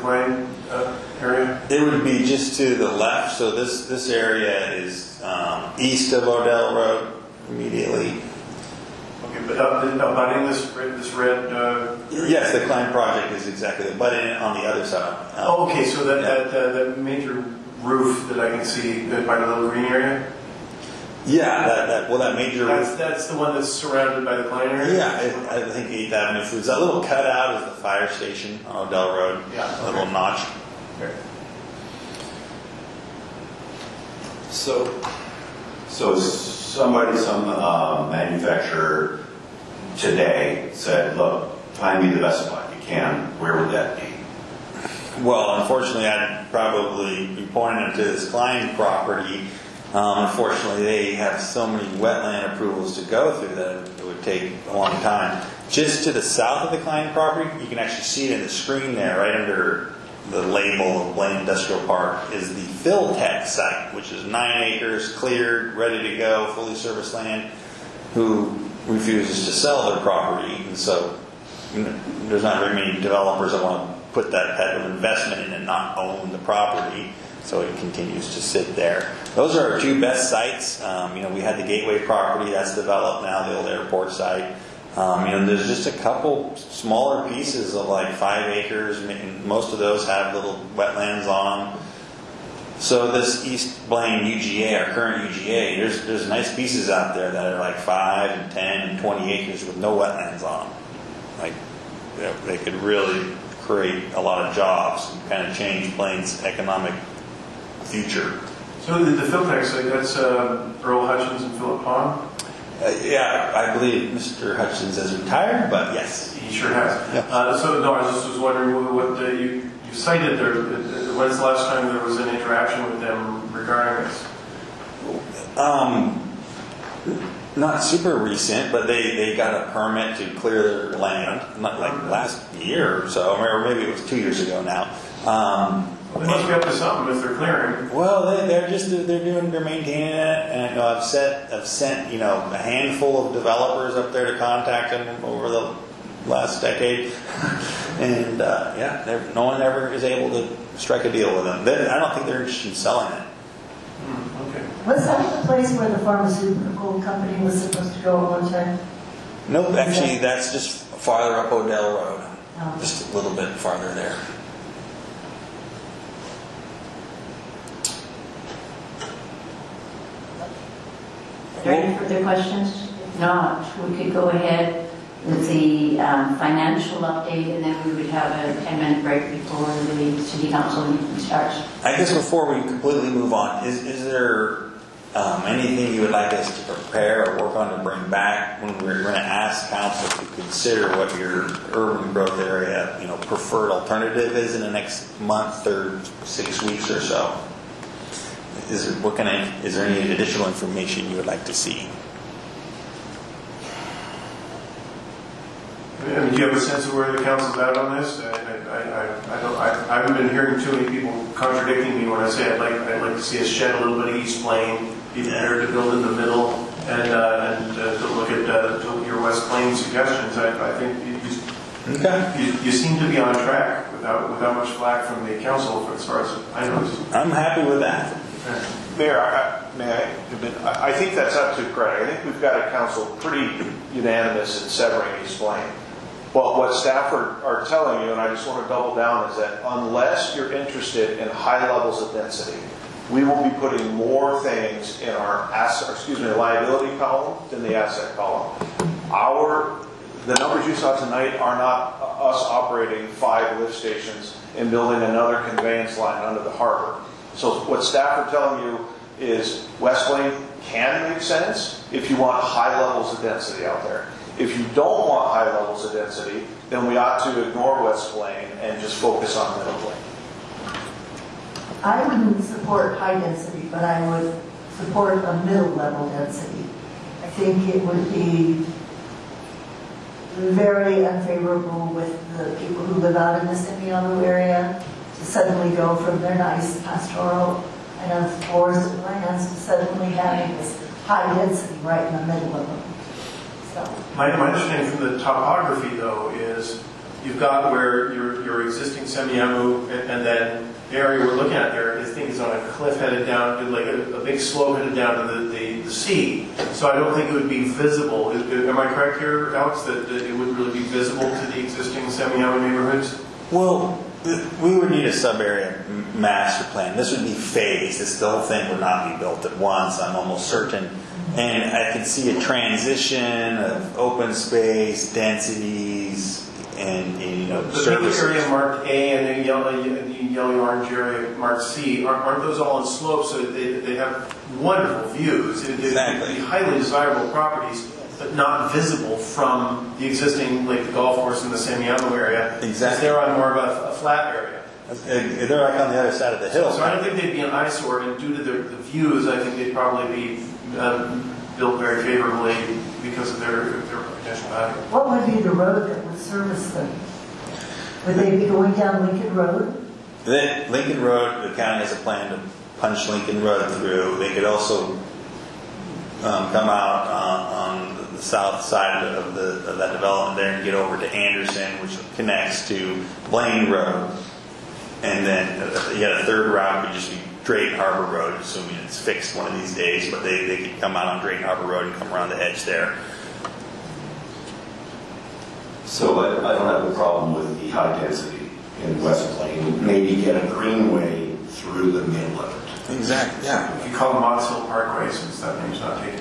area? It would be just to the left, so this area is east of Odell Road immediately. Okay, but abutting this red... Yes, the Klein project is exactly abutting it on the other side. okay, so that major roof that I can see by the little green area? Yeah, that major roof. That's the one that's surrounded by the Klein area? Yeah, I think 8th Avenue Foods. That little cutout is the fire station on Odell Road. Yeah. A little notch. Okay. So some manufacturer today said, look, find me the best spot you can, where would that be? Well, unfortunately, I'd probably be pointing them to this Klein property. Unfortunately, they have so many wetland approvals to go through that it would take a long time. Just to the south of the Klein property, you can actually see it in the screen there, right under the label of Blaine Industrial Park, is the Philtech site, which is 9 acres, cleared, ready to go, fully serviced land, who refuses to sell their property. And so there's not very many developers that want to put that type of investment in and not own the property, so it continues to sit there. Those are our two best sites. We had the Gateway property that's developed now, the old airport site. There's just a couple smaller pieces of like 5 acres. Most of those have little wetlands on them. So this East Blaine UGA, our current UGA, there's nice pieces out there that are like 5 and 10 and 20 acres with no wetlands on them. Like, they could really create a lot of jobs and kind of change Blaine's economic future. So the Philtex site, that's Earl Hutchins and Philip Pond? Yeah, I believe Mr. Hutchins has retired, but yes. He sure has. Yeah. I just was wondering what you cited there. When's the last time there was an interaction with them regarding this? Not super recent, but they got a permit to clear their land, not like last year or so, or maybe it was 2 years ago now. They must be up to something if they're clearing. Well, they're maintaining it, and I've sent a handful of developers up there to contact them over the last decade, and no one ever is able to strike a deal with them. I don't think they're interested in selling it. Okay. Was that the place where the pharmaceutical company was supposed to go at one time? Nope, actually, that's just farther up Odell Road, Oh. just a little bit farther there. Are there any further questions? If not, we could go ahead with the financial update, and then we would have a 10-minute break before the city council meeting starts. I guess before we completely move on, is there anything you would like us to prepare or work on to bring back when we're going to ask council to consider what your urban growth area, preferred alternative is in the next month or 6 weeks or so? Is there any additional information you would like to see? Do you have a sense of where the council's at on this? I haven't been hearing too many people contradicting me when I say I'd like to see us shed a little bit of East Blaine, be prepared to build in the middle, and to look at your West Blaine suggestions. I think you seem to be on track without much flack from the council as far as I know. I'm happy with that. Mayor, I think that's absolutely correct. I think we've got a council pretty unanimous in severing East Blaine. Well, what staff are telling you, and I just want to double down, is that unless you're interested in high levels of density, we will be putting more things in our liability column than the asset column. The numbers you saw tonight are not us operating 5 lift stations and building another conveyance line under the harbor. So what staff are telling you is West Blaine can make sense if you want high levels of density out there. If you don't want high levels of density, then we ought to ignore West Blaine and just focus on Middle Blaine. I wouldn't support high density, but I would support a middle level density. I think it would be very unfavorable with the people who live out in the Semiahmoo area to suddenly go from their nice pastoral kind of forested lands to suddenly having this high density right in the middle of them. So. My understanding from the topography, though, is you've got where your existing Semiahmoo, and then the area we're looking at there, this thing is on a cliff headed down, like a big slope headed down to the sea. So I don't think it would be visible. Am I correct here, Alex, that it wouldn't really be visible to the existing Semiahmoo neighborhoods? Well, we would need a sub-area master plan. This would be phased. The whole thing would not be built at once, I'm almost certain. And I can see a transition of open space, densities, and the services. pink area marked A and the yellow orange area marked C, aren't those all in slopes so they have wonderful views? Exactly. They'd be highly desirable properties, but not visible from the existing, like the golf course in the Semiahmoo area. Exactly. They're on more of a flat area. They're like on the other side of the hill. So I don't think they'd be an eyesore, and due to the views, I think they'd probably be built very favorably because of their potential value. What would be the road that would service them? Would they be going down Lincoln Road? Lincoln Road, the county has a plan to punch Lincoln Road through. They could also come out on the south side of that development there and get over to Anderson, which connects to Blaine Road. And then you got a third route would just be Drayton Harbor Road, assuming it's fixed one of these days, but they could come out on Drayton Harbor Road and come around the edge there. So I don't have a problem with the high density in West Plain. Maybe get a greenway through the middle of it. Exactly, yeah. If you call it Mott's Hill Parkway, since that name's not taken.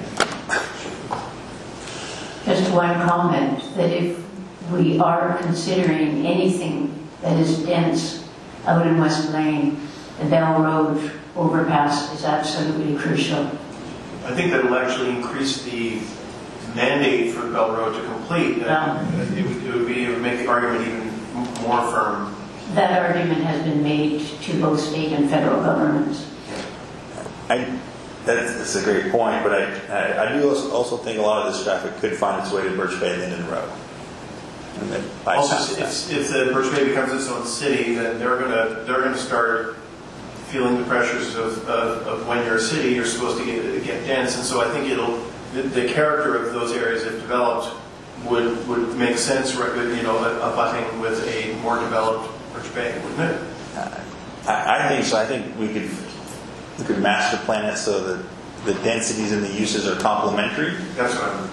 Just one comment, that if we are considering anything that is dense out in West Plain, the Bell Road overpass is absolutely crucial. I think that will actually increase the mandate for the Bell Road to complete. It would make the argument even more firm. That argument has been made to both state and federal governments. That's a great point, but I do also think a lot of this traffic could find its way to Birch Bay Linden Road. And then Also, if the Birch Bay becomes its own city, then they're gonna start feeling the pressures of when you're a city, you're supposed to get dense, and so I think the character of those areas, if developed, would make sense, abutting with a more developed Birch Bay, wouldn't it? I think so. I think we could master plan it so that the densities and the uses are complementary. That's what I'm.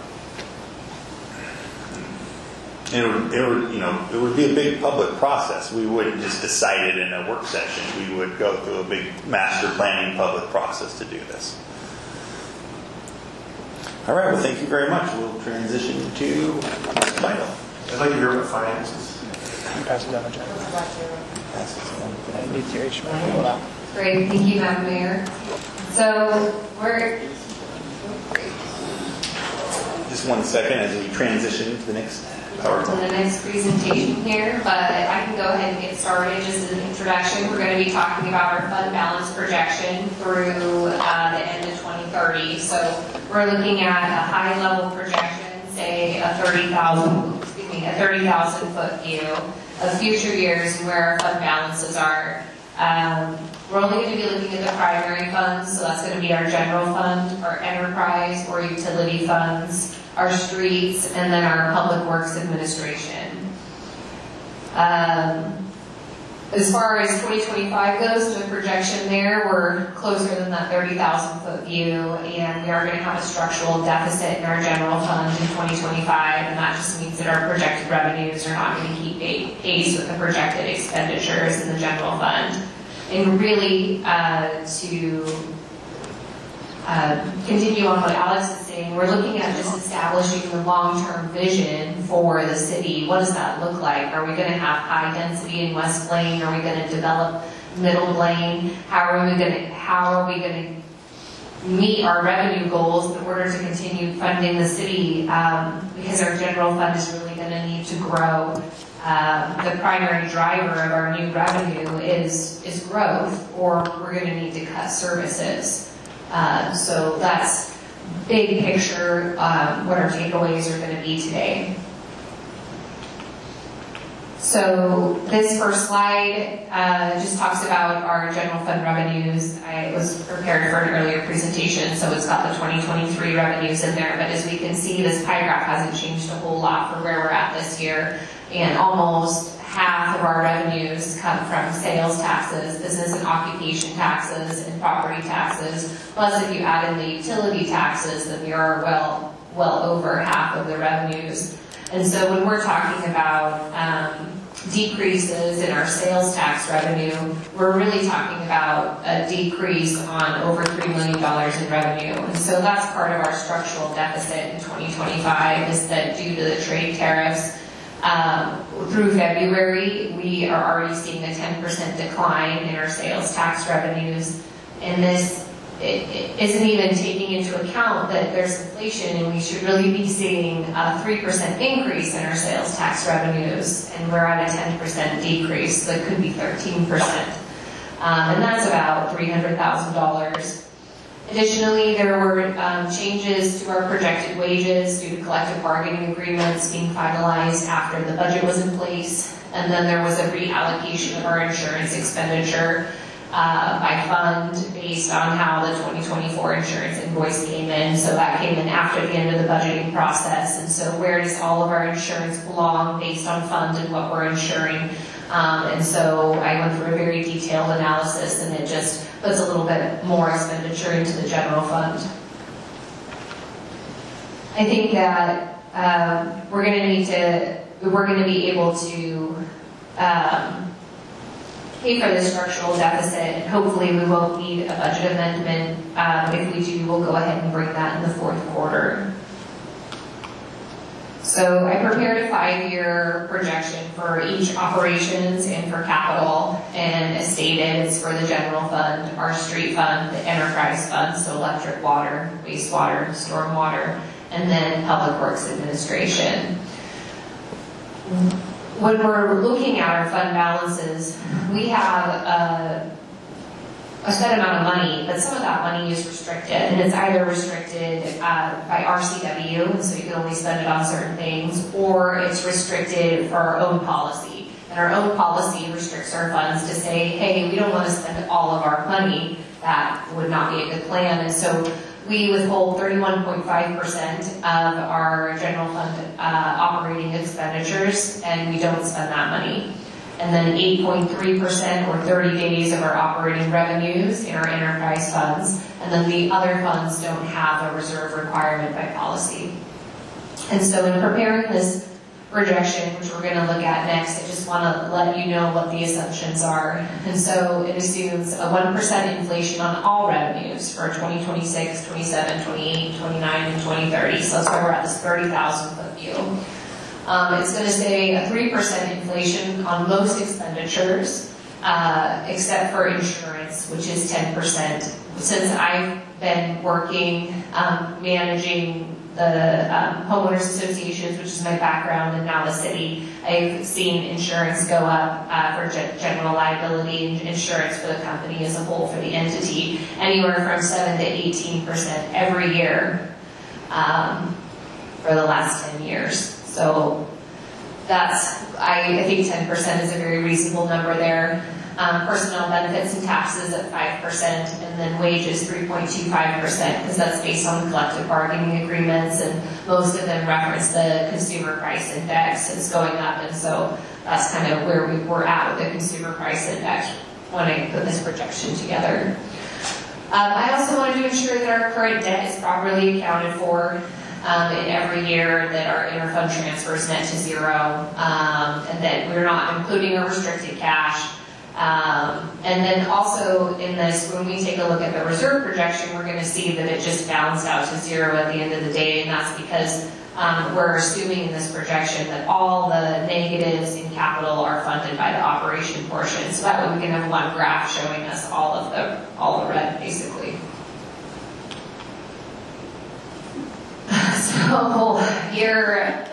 It would be a big public process. We wouldn't just decide it in a work session. We would go through a big master planning public process to do this. All right. Well, thank you very much. We'll transition to final. I'd like to hear about finances. Pass it down, John. Great, thank you, Madam Mayor. So we're Just 1 second as we transition to the next PowerPoint. to the next presentation here, but I can go ahead and get started. Just as an introduction, we're going to be talking about our fund balance projection through the end of 2030. So we're looking at a high-level projection, say a 30,000 foot view of future years and where our fund balances are. We're only going to be looking at the primary funds, so that's going to be our general fund, our enterprise or utility funds, our streets, and then our public works administration. As far as 2025 goes, the projection there, we're closer than that 30,000 foot view, and we are going to have a structural deficit in our general fund in 2025, and that just means that our projected revenues are not going to keep pace with the projected expenditures in the general fund. And really, to continue on what Alex is saying, we're looking at just establishing the long-term vision for the city. What does that look like? Are we going to have high density in West Plain? Are we going to develop Middle Plain? How are we going to meet our revenue goals in order to continue funding the city? Because our general fund is really going to need to grow. The primary driver of our new revenue is growth, or we're going to need to cut services. So that's big picture what our takeaways are going to be today. So this first slide just talks about our general fund revenues. I was prepared for an earlier presentation, so it's got the 2023 revenues in there. But as we can see, this pie graph hasn't changed a whole lot from where we're at this year. And almost half of our revenues come from sales taxes, business and occupation taxes, and property taxes. Plus, if you add in the utility taxes, then we are well over half of the revenues. And so when we're talking about decreases in our sales tax revenue, we're really talking about a decrease on over $3 million in revenue. And so that's part of our structural deficit in 2025, is that due to the trade tariffs, through February, we are already seeing a 10% decline in our sales tax revenues. And this isn't even taking into account that there's inflation, and we should really be seeing a 3% increase in our sales tax revenues, and we're at a 10% decrease, so it could be 13%. And that's about $300,000. Additionally, there were changes to our projected wages due to collective bargaining agreements being finalized after the budget was in place. And then there was a reallocation of our insurance expenditure by fund based on how the 2024 insurance invoice came in. So that came in after the end of the budgeting process. And so where does all of our insurance belong based on fund and what we're insuring? And so I went through a very detailed analysis, and it just puts a little bit more expenditure into the general fund. I think that we're going to be able to pay for the structural deficit, and hopefully we won't need a budget amendment. If we do, we'll go ahead and bring that in the fourth quarter. So I prepared a 5-year projection for each operations and for capital, and as stated, it's for the general fund, our street fund, the enterprise fund, so electric, water, wastewater, stormwater, and then Public Works Administration. When we're looking at our fund balances, we have a set amount of money, but some of that money is restricted, and it's either restricted by RCW, and so you can only spend it on certain things, or it's restricted for our own policy. And our own policy restricts our funds to say, hey, we don't want to spend all of our money. That would not be a good plan. And so we withhold 31.5% of our general fund operating expenditures, and we don't spend that money. And then 8.3% or 30 days of our operating revenues in our enterprise funds, and then the other funds don't have a reserve requirement by policy. And so in preparing this projection, which we're going to look at next, I just want to let you know what the assumptions are. And so it assumes a 1% inflation on all revenues for 2026, 27, 28, 29, and 2030. So that's why we're at this 30,000 foot view. It's going to say a 3% inflation on most expenditures, except for insurance, which is 10%. Since I've been working, managing the homeowners associations, which is my background, and now the city, I've seen insurance go up for general liability insurance for the company as a whole, for the entity, anywhere from 7 to 18% every year for the last 10 years. So that's, I think 10% is a very reasonable number there. Personnel benefits and taxes at 5%, and then wages 3.25%, because that's based on the collective bargaining agreements, and most of them reference the consumer price index. It's going up, and so that's kind of where we were at with the consumer price index when I put this projection together. I also wanted to ensure that our current debt is properly accounted for in every year, that our interfund transfers net to zero, and that we're not including a restricted cash. And then also in this, when we take a look at the reserve projection, we're going to see that it just balanced out to zero at the end of the day, and that's because we're assuming in this projection that all the negatives in capital are funded by the operation portion. So that way we can have one graph showing us all the red, basically. So here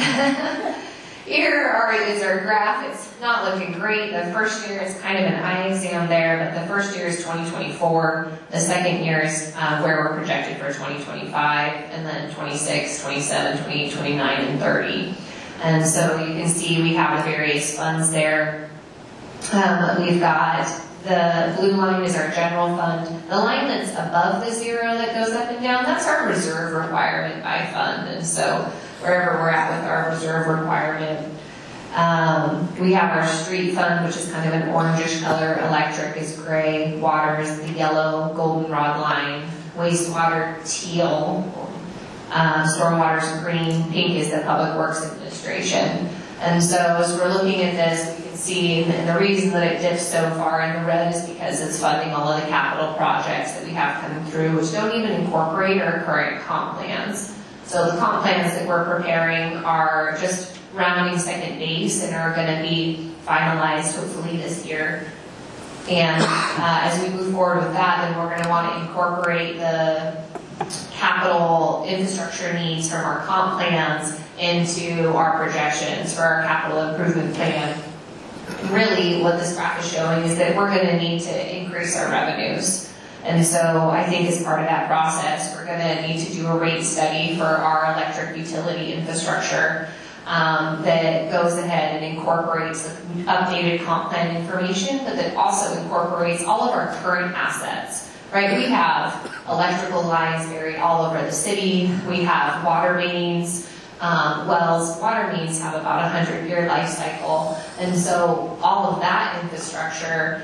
is our graph. It's not looking great. The first year is kind of an eye exam there, but the first year is 2024. The second year is where we're projected for 2025, and then 26, 27, 28, 29, and 30. And so you can see we have the various funds there. We've got the blue line is our general fund. The line that's above the zero that goes up and down, that's our reserve requirement by fund. And so wherever we're at with our reserve requirement, we have our street fund, which is kind of an orangish color. Electric is gray. Water is the yellow goldenrod line. Wastewater, teal. Stormwater is green. Pink is the Public Works Administration. And so as we're looking at this, we can see, and the reason that it dips so far in the red is because it's funding all of the capital projects that we have coming through, which don't even incorporate our current comp plans. So the comp plans that we're preparing are just rounding second base and are going to be finalized hopefully this year. And as we move forward with that, then we're going to want to incorporate the capital infrastructure needs from our comp plans into our projections for our capital improvement plan. Really, what this graph is showing is that we're going to need to increase our revenues. And so I think as part of that process, we're going to need to do a rate study for our electric utility infrastructure. that goes ahead and incorporates the updated comp plan information, but that also incorporates all of our current assets, right? We have electrical lines buried all over the city. We have water mains, wells. Water mains have about a 100-year life cycle. And so all of that infrastructure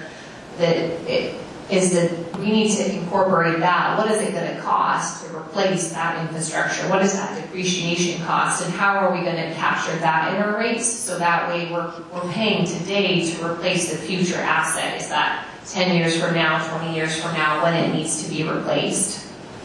we need to incorporate that. What is it going to cost to replace that infrastructure? What is that depreciation cost? And how are we going to capture that in our rates so that way we're paying today to replace the future asset? Is that 10 years from now, 20 years from now, when it needs to be replaced?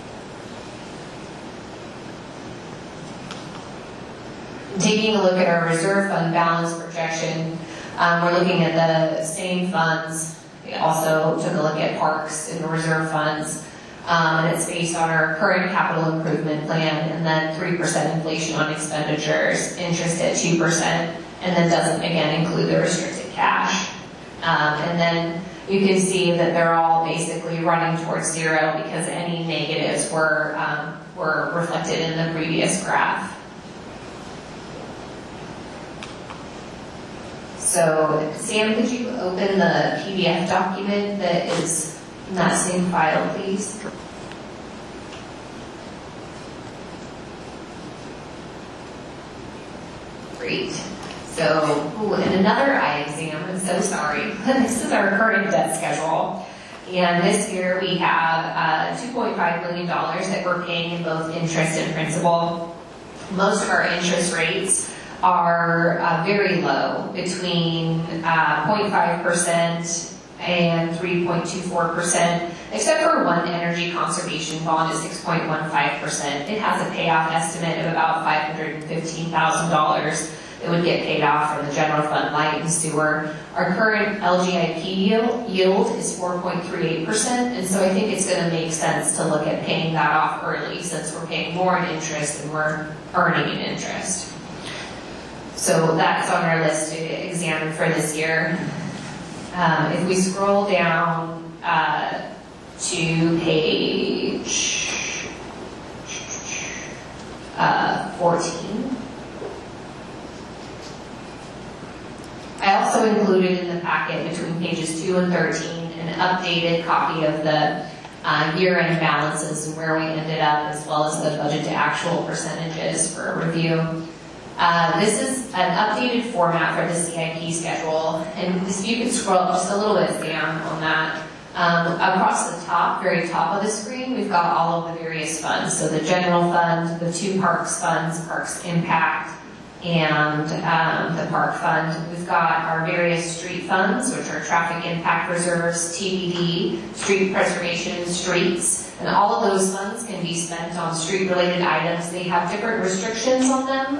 Taking a look at our reserve fund balance projection, we're looking at the same funds. We also took a look at parks and the reserve funds, and it's based on our current capital improvement plan, and then 3% inflation on expenditures, interest at 2%, and then doesn't, again, include the restricted cash. And then you can see that they're all basically running towards zero because any negatives were reflected in the previous graph. So, Sam, could you open the PDF document that is in that same file, please? Great. So, and another eye exam, I'm so sorry. This is our current debt schedule. And this year we have $2.5 million that we're paying in both interest and principal. Most of our interest rates are very low, between 0.5% and 3.24%, except for one energy conservation bond at 6.15%. It has a payoff estimate of about $515,000. It would get paid off from the general fund, light and sewer. Our current LGIP yield is 4.38%, and so I think it's going to make sense to look at paying that off early since we're paying more in interest than we're earning in interest. So that's on our list to examine for this year. If we scroll down to page 14, I also included in the packet between pages 2 and 13 an updated copy of the year-end balances and where we ended up, as well as the budget to actual percentages for a review. This is an updated format for the CIP schedule, and if you could scroll up just a little bit down on that. Across the top, very top of the screen, we've got all of the various funds. So the general fund, the 2 parks funds, Parks Impact, and the park fund. We've got our various street funds, which are traffic impact reserves, TBD, street preservation, streets. And all of those funds can be spent on street-related items. They have different restrictions on them,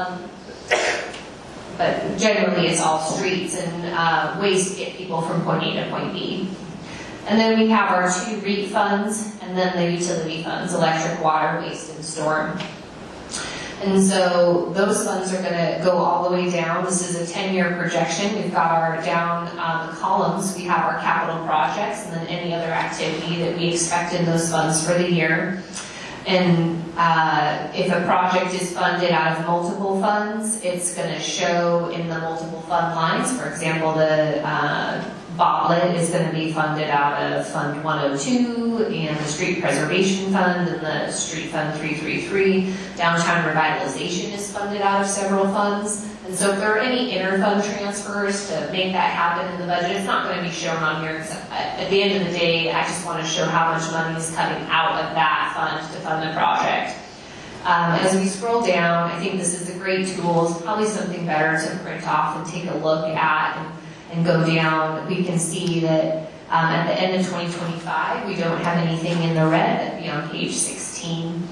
but generally it's all streets and ways to get people from point A to point B. And then we have our 2 REIT funds, and then the utility funds, electric, water, waste, and storm. And so those funds are going to go all the way down. This is a 10-year projection. We've got our down the columns. We have our capital projects and then any other activity that we expect in those funds for the year. And if a project is funded out of multiple funds, it's going to show in the multiple fund lines. For example, the Botlet is going to be funded out of Fund 102 and the Street Preservation Fund and the Street Fund 333. Downtown Revitalization is funded out of several funds. And so if there are any inter-fund transfers to make that happen in the budget, it's not going to be shown on here because at the end of the day, I just want to show how much money is coming out of that fund to fund the project. As we scroll down, I think this is a great tool. It's probably something better to print off and take a look at and go down. We can see that at the end of 2025, we don't have anything in the red. That'd be on page 16.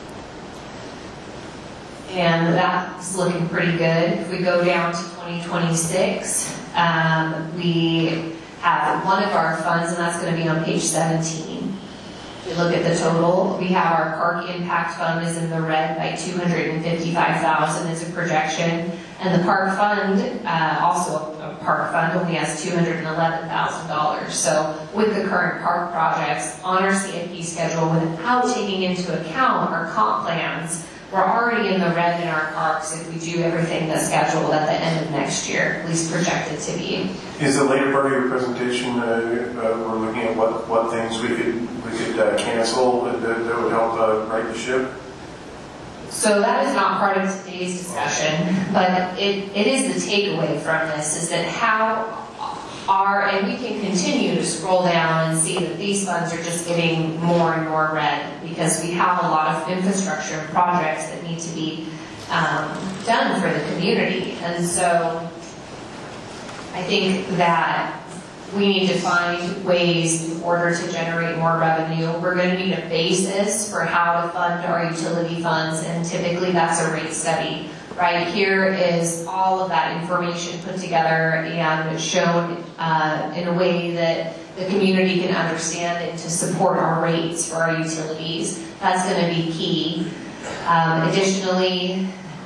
And that's looking pretty good. If we go down to 2026, we have one of our funds, and that's going to be on page 17. If we look at the total, we have our Park Impact Fund is in the red by $255,000 as a projection. And the Park Fund, also a Park Fund, only has $211,000. So with the current park projects on our CIP schedule, without taking into account our comp plans, we're already in the red in our parks if we do everything that's scheduled at the end of next year, at least projected to be. Is the later part of your presentation, we're looking at what things we could cancel that would help right the ship? So that is not part of today's discussion, but it is the takeaway from this, is that how and we can continue to scroll down and see that these funds are just getting more and more red because we have a lot of infrastructure and projects that need to be done for the community. And so I think that we need to find ways in order to generate more revenue. We're going to need a basis for how to fund our utility funds, and typically that's a rate study. Right here is all of that information put together and shown in a way that the community can understand and to support our rates for our utilities. That's going to be key. Additionally,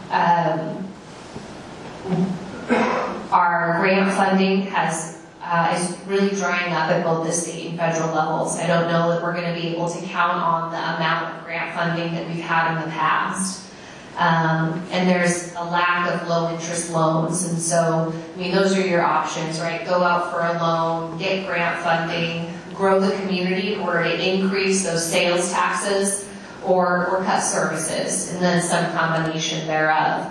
our grant funding is really drying up at both the state and federal levels. I don't know that we're going to be able to count on the amount of grant funding that we've had in the past. And there's a lack of low interest loans. And so, I mean, those are your options, right? Go out for a loan, get grant funding, grow the community in order to increase those sales taxes, or cut services, and then some combination thereof.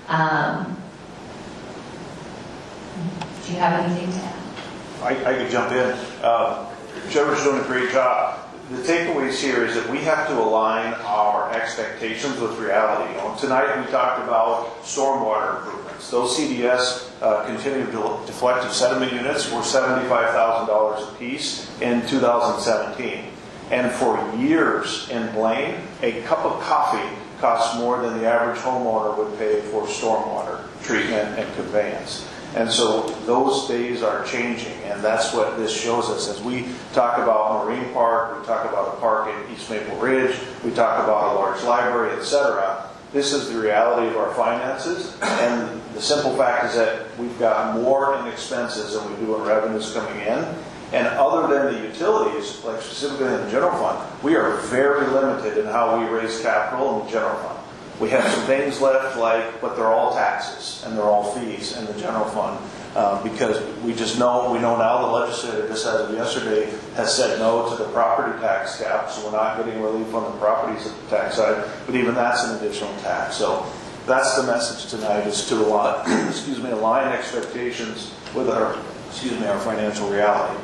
Do you have anything to add? I could jump in. Trevor's doing a great job. The takeaways here is that we have to align our expectations with reality. You know, tonight we talked about stormwater improvements. Those CDS continued deflective sediment units were $75,000 a piece in 2017. And for years in Blaine, a cup of coffee costs more than the average homeowner would pay for stormwater treatment and conveyance. And so those days are changing, and that's what this shows us. As we talk about Marine Park, we talk about a park in East Maple Ridge, we talk about a large library, etc. This is the reality of our finances, and the simple fact is that we've got more in expenses than we do in revenues coming in. And other than the utilities, like specifically in the general fund, we are very limited in how we raise capital in the general fund. We have some things left, but they're all taxes and they're all fees in the general fund because we know now the legislature, just as of yesterday, has said no to the property tax cap, so we're not getting relief on the properties at the tax side, but even that's an additional tax. So that's the message tonight, is to align expectations with our financial reality.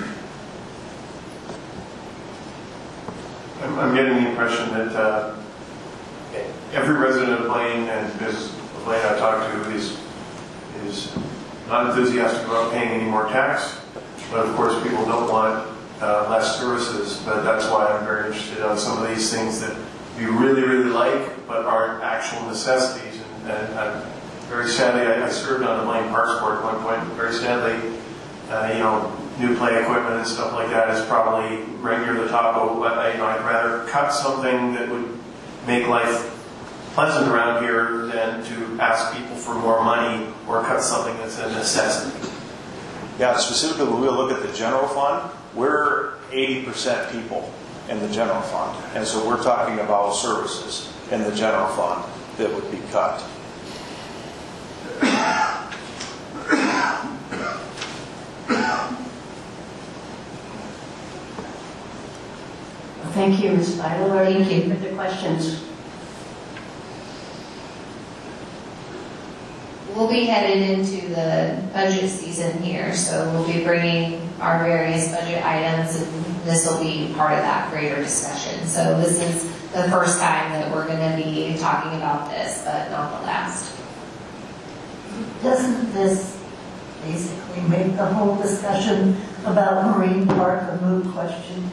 I'm getting the impression that every resident of Blaine and business of Blaine I talk to is not enthusiastic about paying any more tax, but of course people don't want less services. But that's why I'm very interested on some of these things that we really, really like, but aren't actual necessities. And very sadly, I served on the Blaine Parks Board at one point. Very sadly, new play equipment and stuff like that is probably right near the top of what I'd rather cut something that would make life pleasant around here than to ask people for more money or cut something that's a necessity. Yeah, specifically when we look at the general fund, we're 80% people in the general fund. And so we're talking about services in the general fund that would be cut. Thank you, Ms. Vidal. Are there Thank you. any further questions? We'll be headed into the budget season here, so we'll be bringing our various budget items, and this will be part of that greater discussion. So this is the first time that we're going to be talking about this, but not the last. Doesn't this basically make the whole discussion about Marine Park a moot question?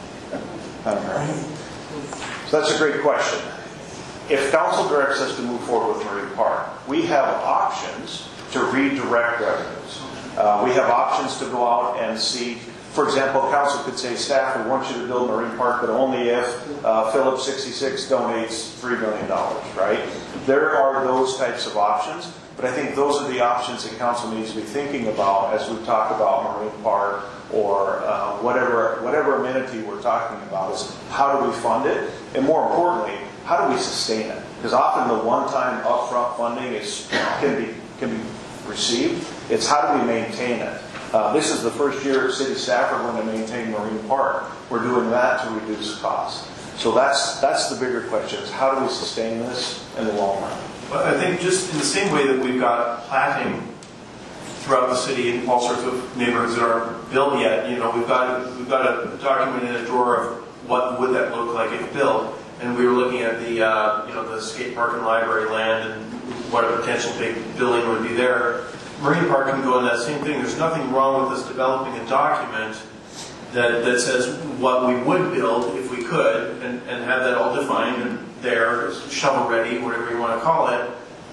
So that's a great question. If council directs us to move forward with Marine Park, we have options to redirect revenues. We have options to go out and see, for example, council could say, staff, we want you to build Marine Park, but only if Phillips 66 donates $3 million, right? There are those types of options, but I think those are the options that council needs to be thinking about as we talk about Marine Park or whatever amenity we're talking about, is how do we fund it? And more importantly, how do we sustain it? Because often the one-time upfront funding can be received. It's how do we maintain it? This is the first year city staff are going to maintain Marine Park. We're doing that to reduce costs. So that's the bigger question, is how do we sustain this in the long run? But I think just in the same way that we've got platting throughout the city in all sorts of neighborhoods that aren't built yet, we've got a document in a drawer of what would that look like if built. And we were looking at the skate park and library land and what a potential big building would be there. Marine Park can go in that same thing. There's nothing wrong with us developing a document that says what we would build if we could, and have that all defined and there, shovel ready, whatever you want to call it.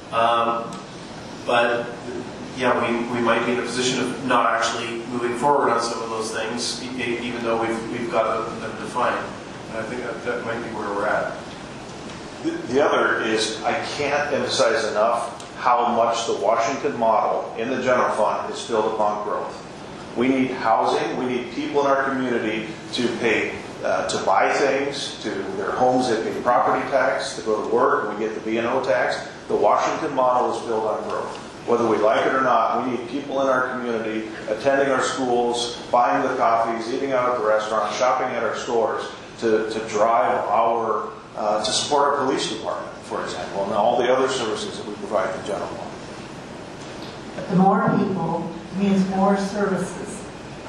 But yeah, we might be in a position of not actually moving forward on some of those things, even though we've got them defined. And I think that might be where we're at. The other is, I can't emphasize enough how much the Washington model in the general fund is built upon growth. We need housing, we need people in our community to pay, to buy things, to their homes that pay property tax, to go to work, and we get the B&O tax. The Washington model is built on growth. Whether we like it or not, we need people in our community attending our schools, buying the coffees, eating out at the restaurant, shopping at our stores to drive our, to support our police department, for example, and all the other services that we provide in the general fund. But the more people means more services.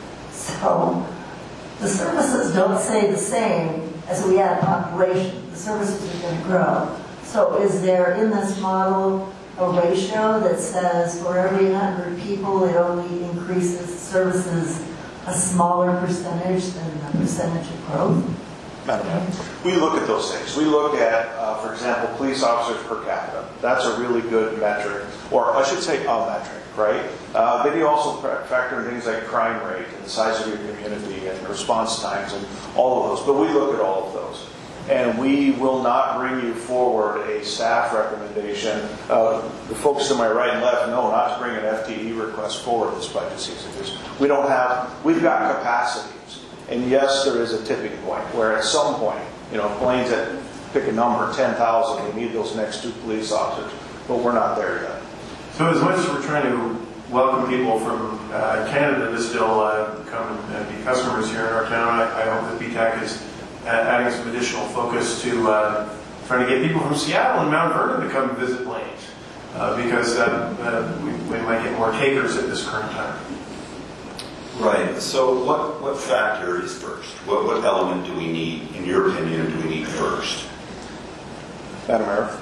So the services don't stay the same as we add population. The services are going to grow. So is there in this model a ratio that says for every 100 people it only increases services a smaller percentage than the percentage of growth? Madam Mayor, we look at those things. We look at, for example, police officers per capita. That's a really good metric, or I should say a metric, right? Then you also factor in things like crime rate and the size of your community and response times and all of those. But we look at all of those. And we will not bring you forward a staff recommendation. The folks to my right and left know not to bring an FTE request forward this budget season. We've got capacities. And yes, there is a tipping point where at some point, planes that pick a number, 10,000, we need those next 2 police officers. But we're not there yet. So as much as we're trying to welcome people from Canada to still come and be customers here in our town, I hope that BTAC is adding some additional focus to trying to get people from Seattle and Mount Vernon to come visit Plains, because we might get more takers at this current time. Right. So what factor is first? What element do we need, in your opinion, do we need first? Madam Mayor,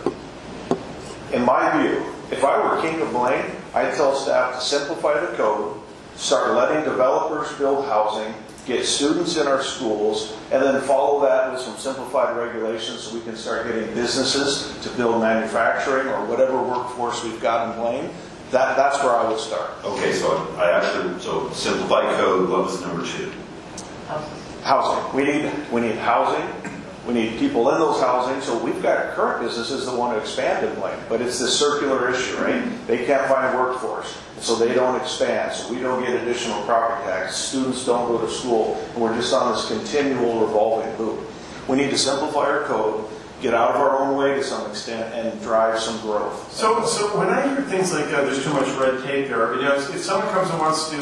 in my view, if I were king of Blaine, I'd tell staff to simplify the code, start letting developers build housing, get students in our schools, and then follow that with some simplified regulations so we can start getting businesses to build manufacturing or whatever workforce we've got in Blaine. That's where I would start. Okay, so simplified code, what was number 2? Housing. We need housing. We need people in those housing. So we've got current businesses that want to expand in Blaine, but it's this circular issue, right? They can't find a workforce, so they don't expand. So we don't get additional property tax. Students don't go to school, and we're just on this continual revolving loop. We need to simplify our code, get out of our own way to some extent, and drive some growth. So when I hear things like there's too much red tape there, if somebody comes and wants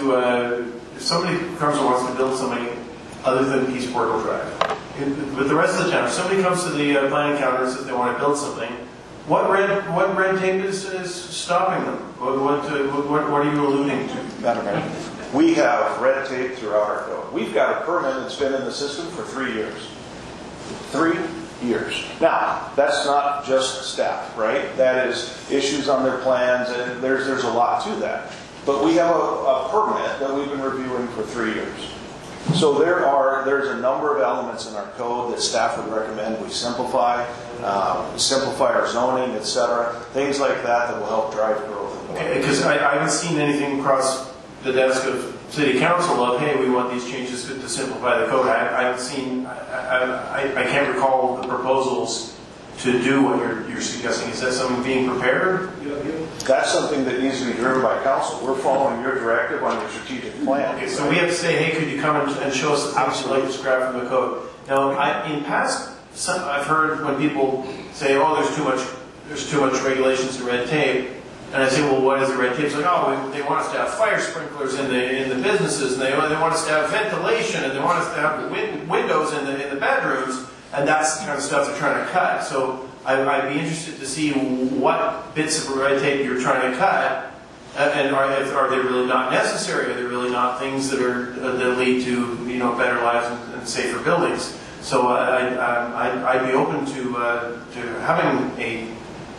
to build something other than Peace Portal Drive, with the rest of the town, if somebody comes to the planning counter and says they want to build something, what red tape is stopping them? What are you alluding to? Madam Mayor, we have red tape throughout our code. We've got a permit that's been in the system for 3 years. 3 years. Now, that's not just staff, right? That is issues on their plans, and there's a lot to that. But we have a permit that we've been reviewing for 3 years. So there's a number of elements in our code that staff would recommend we simplify our zoning, etc. Things like that will help drive growth. Because I haven't seen anything across the desk of City Council of, hey, we want these changes to simplify the code. I haven't seen, I can't recall the proposals to do what you're suggesting. Is that something being prepared? That's something that needs to be driven by council. We're following your directive on your strategic plan. Okay, so we have to say, hey, could you come and show us the things you'd like to scrap from the code? Now, in past, I've heard when people say, oh, there's too much there's too much regulations and red tape. And I say, well, what is the red tape? It's like, oh, they want us to have fire sprinklers in the businesses, and they want us to have ventilation, and they want us to have windows in the bedrooms, and that's the kind of stuff they're trying to cut. So I'd be interested to see what bits of red tape you're trying to cut, and are they really not necessary? Are they really not things that lead to better lives and safer buildings? So I'd be open to having a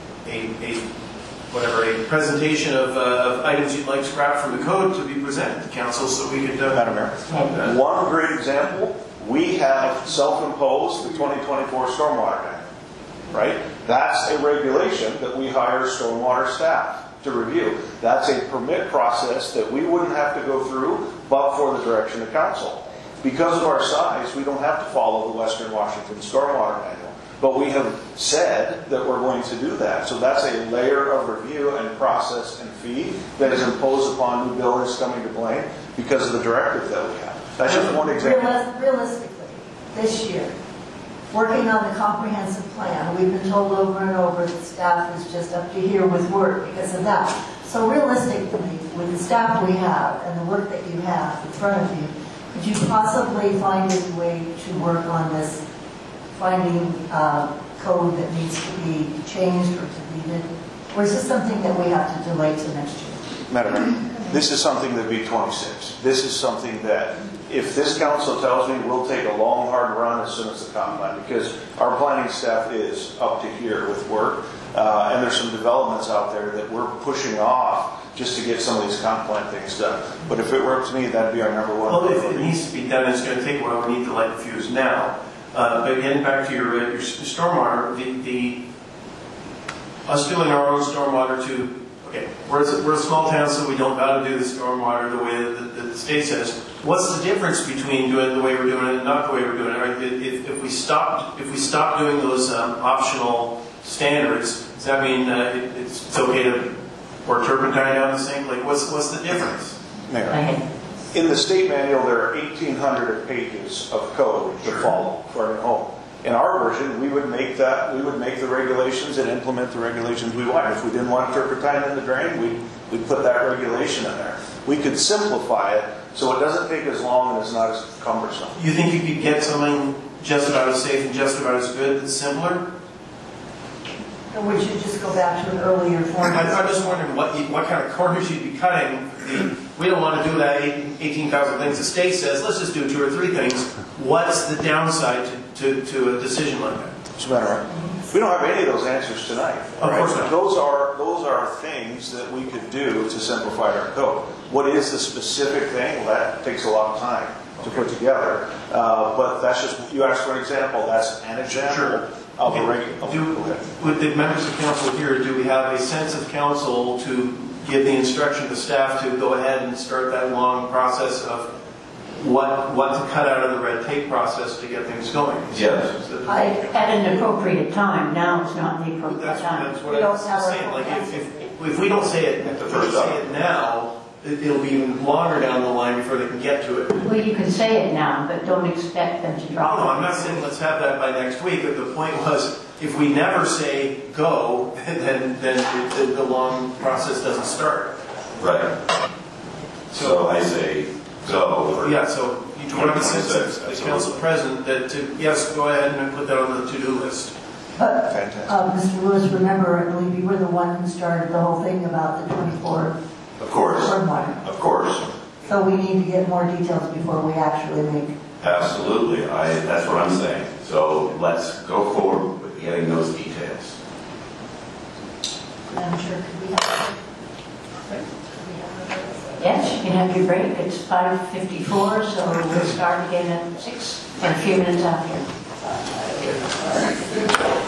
presentation of items you'd like scrapped from the code to be presented to council, so we could. Madam Mayor, one great example: we have self-imposed the 2024 stormwater ban. Right? That's a regulation that we hire stormwater staff to review. That's a permit process that we wouldn't have to go through, but for the direction of council. Because of our size, we don't have to follow the Western Washington Stormwater Manual. But we have said that we're going to do that. So that's a layer of review and process and fee that is imposed upon new buildings coming to Blaine because of the directive that we have. That's just one example. Realistically, this year, working on the comprehensive plan, we've been told over and over that staff is just up to here with work because of that. So realistically, with the staff we have and the work that you have in front of you, could you possibly find a way to work on this finding code that needs to be changed or deleted? Or is this something that we have to delay to next year? Madam Mayor, this is something that be 26. This is something that, if this council tells me, we'll take a long, hard run as soon as the comp plan, because our planning staff is up to here with work, and there's some developments out there that we're pushing off just to get some of these comp plan things done. But if it were up to me, that'd be our number one. Well, if it needs to be done, it's going to take a while. We need to light the fuse now. But getting back to your stormwater, us doing our own stormwater to, okay, we're a small town, so we don't got to do the stormwater the way that the state says. What's the difference between doing it the way we're doing it and not the way we're doing it? Right? If we stop doing those optional standards, does that mean it's okay to pour turpentine down the sink? Like, what's the difference? Mayor, in the state manual, there are 1,800 pages of code to follow for a home. In our version, we would make the regulations and implement the regulations we want. If we didn't want turpentine in the drain, we'd put that regulation in there. We could simplify it so it doesn't take as long and it's not as cumbersome. You think you could get something just about as safe and just about as good that's simpler? Or would you just go back to an earlier form? I'm just wondering what kind of corners you'd be cutting. We don't want to do that 18,000 things the state says. Let's just do 2 or 3 things. What's the downside to a decision like that? Mr. Mayor, we don't have any of those answers tonight. Of course not. Those are things that we could do to simplify our code. What is the specific thing? Well, that takes a lot of time to put together. But that's just, you asked for an example. That's an example. Sure. Of a regular. With the members of council here, do we have a sense of council to give the instruction to staff to go ahead and start that long process of what to cut out of the red tape process to get things going? Yes. At an appropriate time. Now is not the appropriate time. That's what I was saying. Like if we don't say it now, it'll be even longer down the line before they can get to it. Well, you can say it now, but don't expect them to drop it. No, I'm not saying let's have that by next week, but the point was, if we never say go, then the long process doesn't start. Right. So I say go. Yeah, so you want to sense as council president that yes, go ahead and put that on the to-do list. But, Fantastic. Mr. Lewis, remember, I believe you were the one who started the whole thing about the 24 Of course. stormwater. Of course. So we need to get more details before we actually make. Absolutely. That's what I'm saying. So let's go forward with getting those details. I'm sure could we have. Yes, you can have your break. It's 5:54, so we'll start again at 6, or a few minutes after.